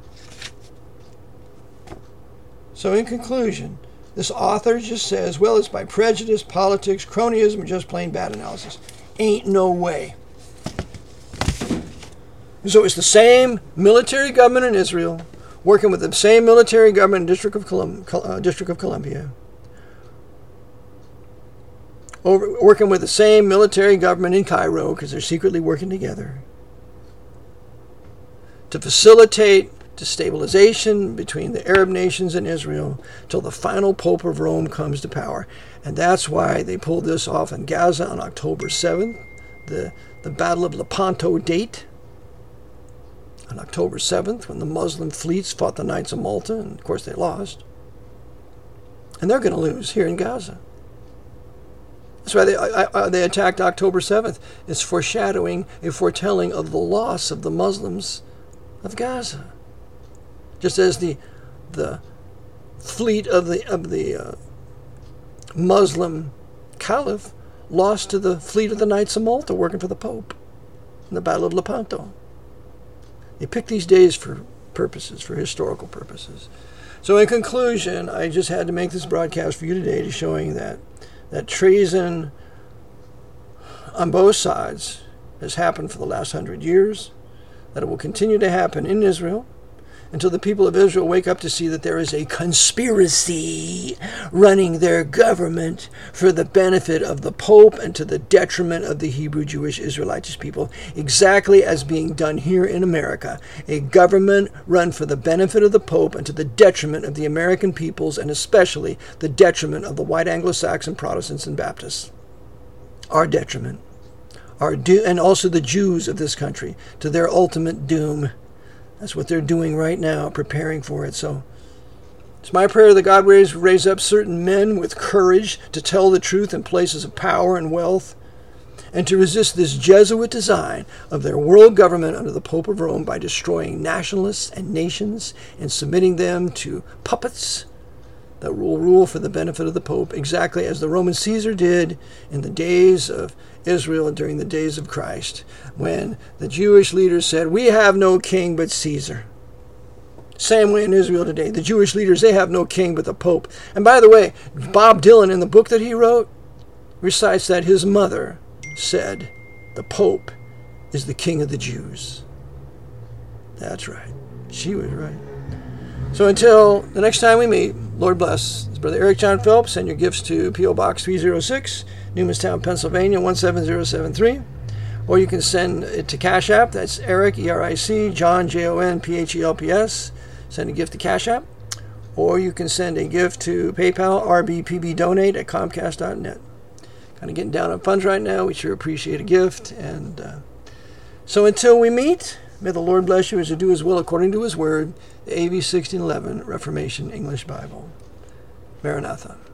So in conclusion, this author just says, well, it's by prejudice, politics, cronyism, or just plain bad analysis. Ain't no way. So it's the same military government in Israel, working with the same military government in District of, Colum- uh, District of Columbia, over, working with the same military government in Cairo, because they're secretly working together, to facilitate destabilization between the Arab nations and Israel till the final Pope of Rome comes to power. And that's why they pulled this off in Gaza on October seventh, the, the Battle of Lepanto date, on October seventh, when the Muslim fleets fought the Knights of Malta, and of course they lost. And they're going to lose here in Gaza. That's why they, I, I, they attacked October seventh. It's foreshadowing, a foretelling of the loss of the Muslims of Gaza. Just as the the fleet of the of the uh, Muslim Caliph lost to the fleet of the Knights of Malta working for the Pope in the Battle of Lepanto. They pick these days for purposes, for historical purposes. So in conclusion, I just had to make this broadcast for you today to showing that that treason on both sides has happened for the last hundred years, that it will continue to happen in Israel until the people of Israel wake up to see that there is a conspiracy running their government for the benefit of the Pope and to the detriment of the Hebrew Jewish Israelitish people, exactly as being done here in America. A government run for the benefit of the Pope and to the detriment of the American peoples, and especially the detriment of the white Anglo-Saxon Protestants and Baptists. Our detriment. Our do- and also the Jews of this country, to their ultimate doom. That's what they're doing right now, preparing for it. So it's my prayer that God raise, raise up certain men with courage to tell the truth in places of power and wealth, and to resist this Jesuit design of their world government under the Pope of Rome by destroying nationalists and nations and submitting them to puppets that will rule for the benefit of the Pope, exactly as the Roman Caesar did in the days of Israel during the days of Christ, when the Jewish leaders said, we have no king but Caesar. Same way in Israel today. The Jewish leaders, they have no king but the Pope. And by the way, Bob Dylan, in the book that he wrote, recites that his mother said, the Pope is the king of the Jews. That's right. She was right. So until the next time we meet, Lord bless. It's Brother Eric John Phelps. Send your gifts to P O Box three oh six, Newmanstown, Pennsylvania, one seven zero seven three. Or you can send it to Cash App. That's Eric, E R I C, John, J O N, P H E L P S. Send a gift to Cash App. Or you can send a gift to PayPal, R B P B Donate at Comcast dot net. Kind of getting down on funds right now. We sure appreciate a gift. And uh, so until we meet, may the Lord bless you as you do His will according to His word. The A V sixteen eleven Reformation English Bible. Maranatha.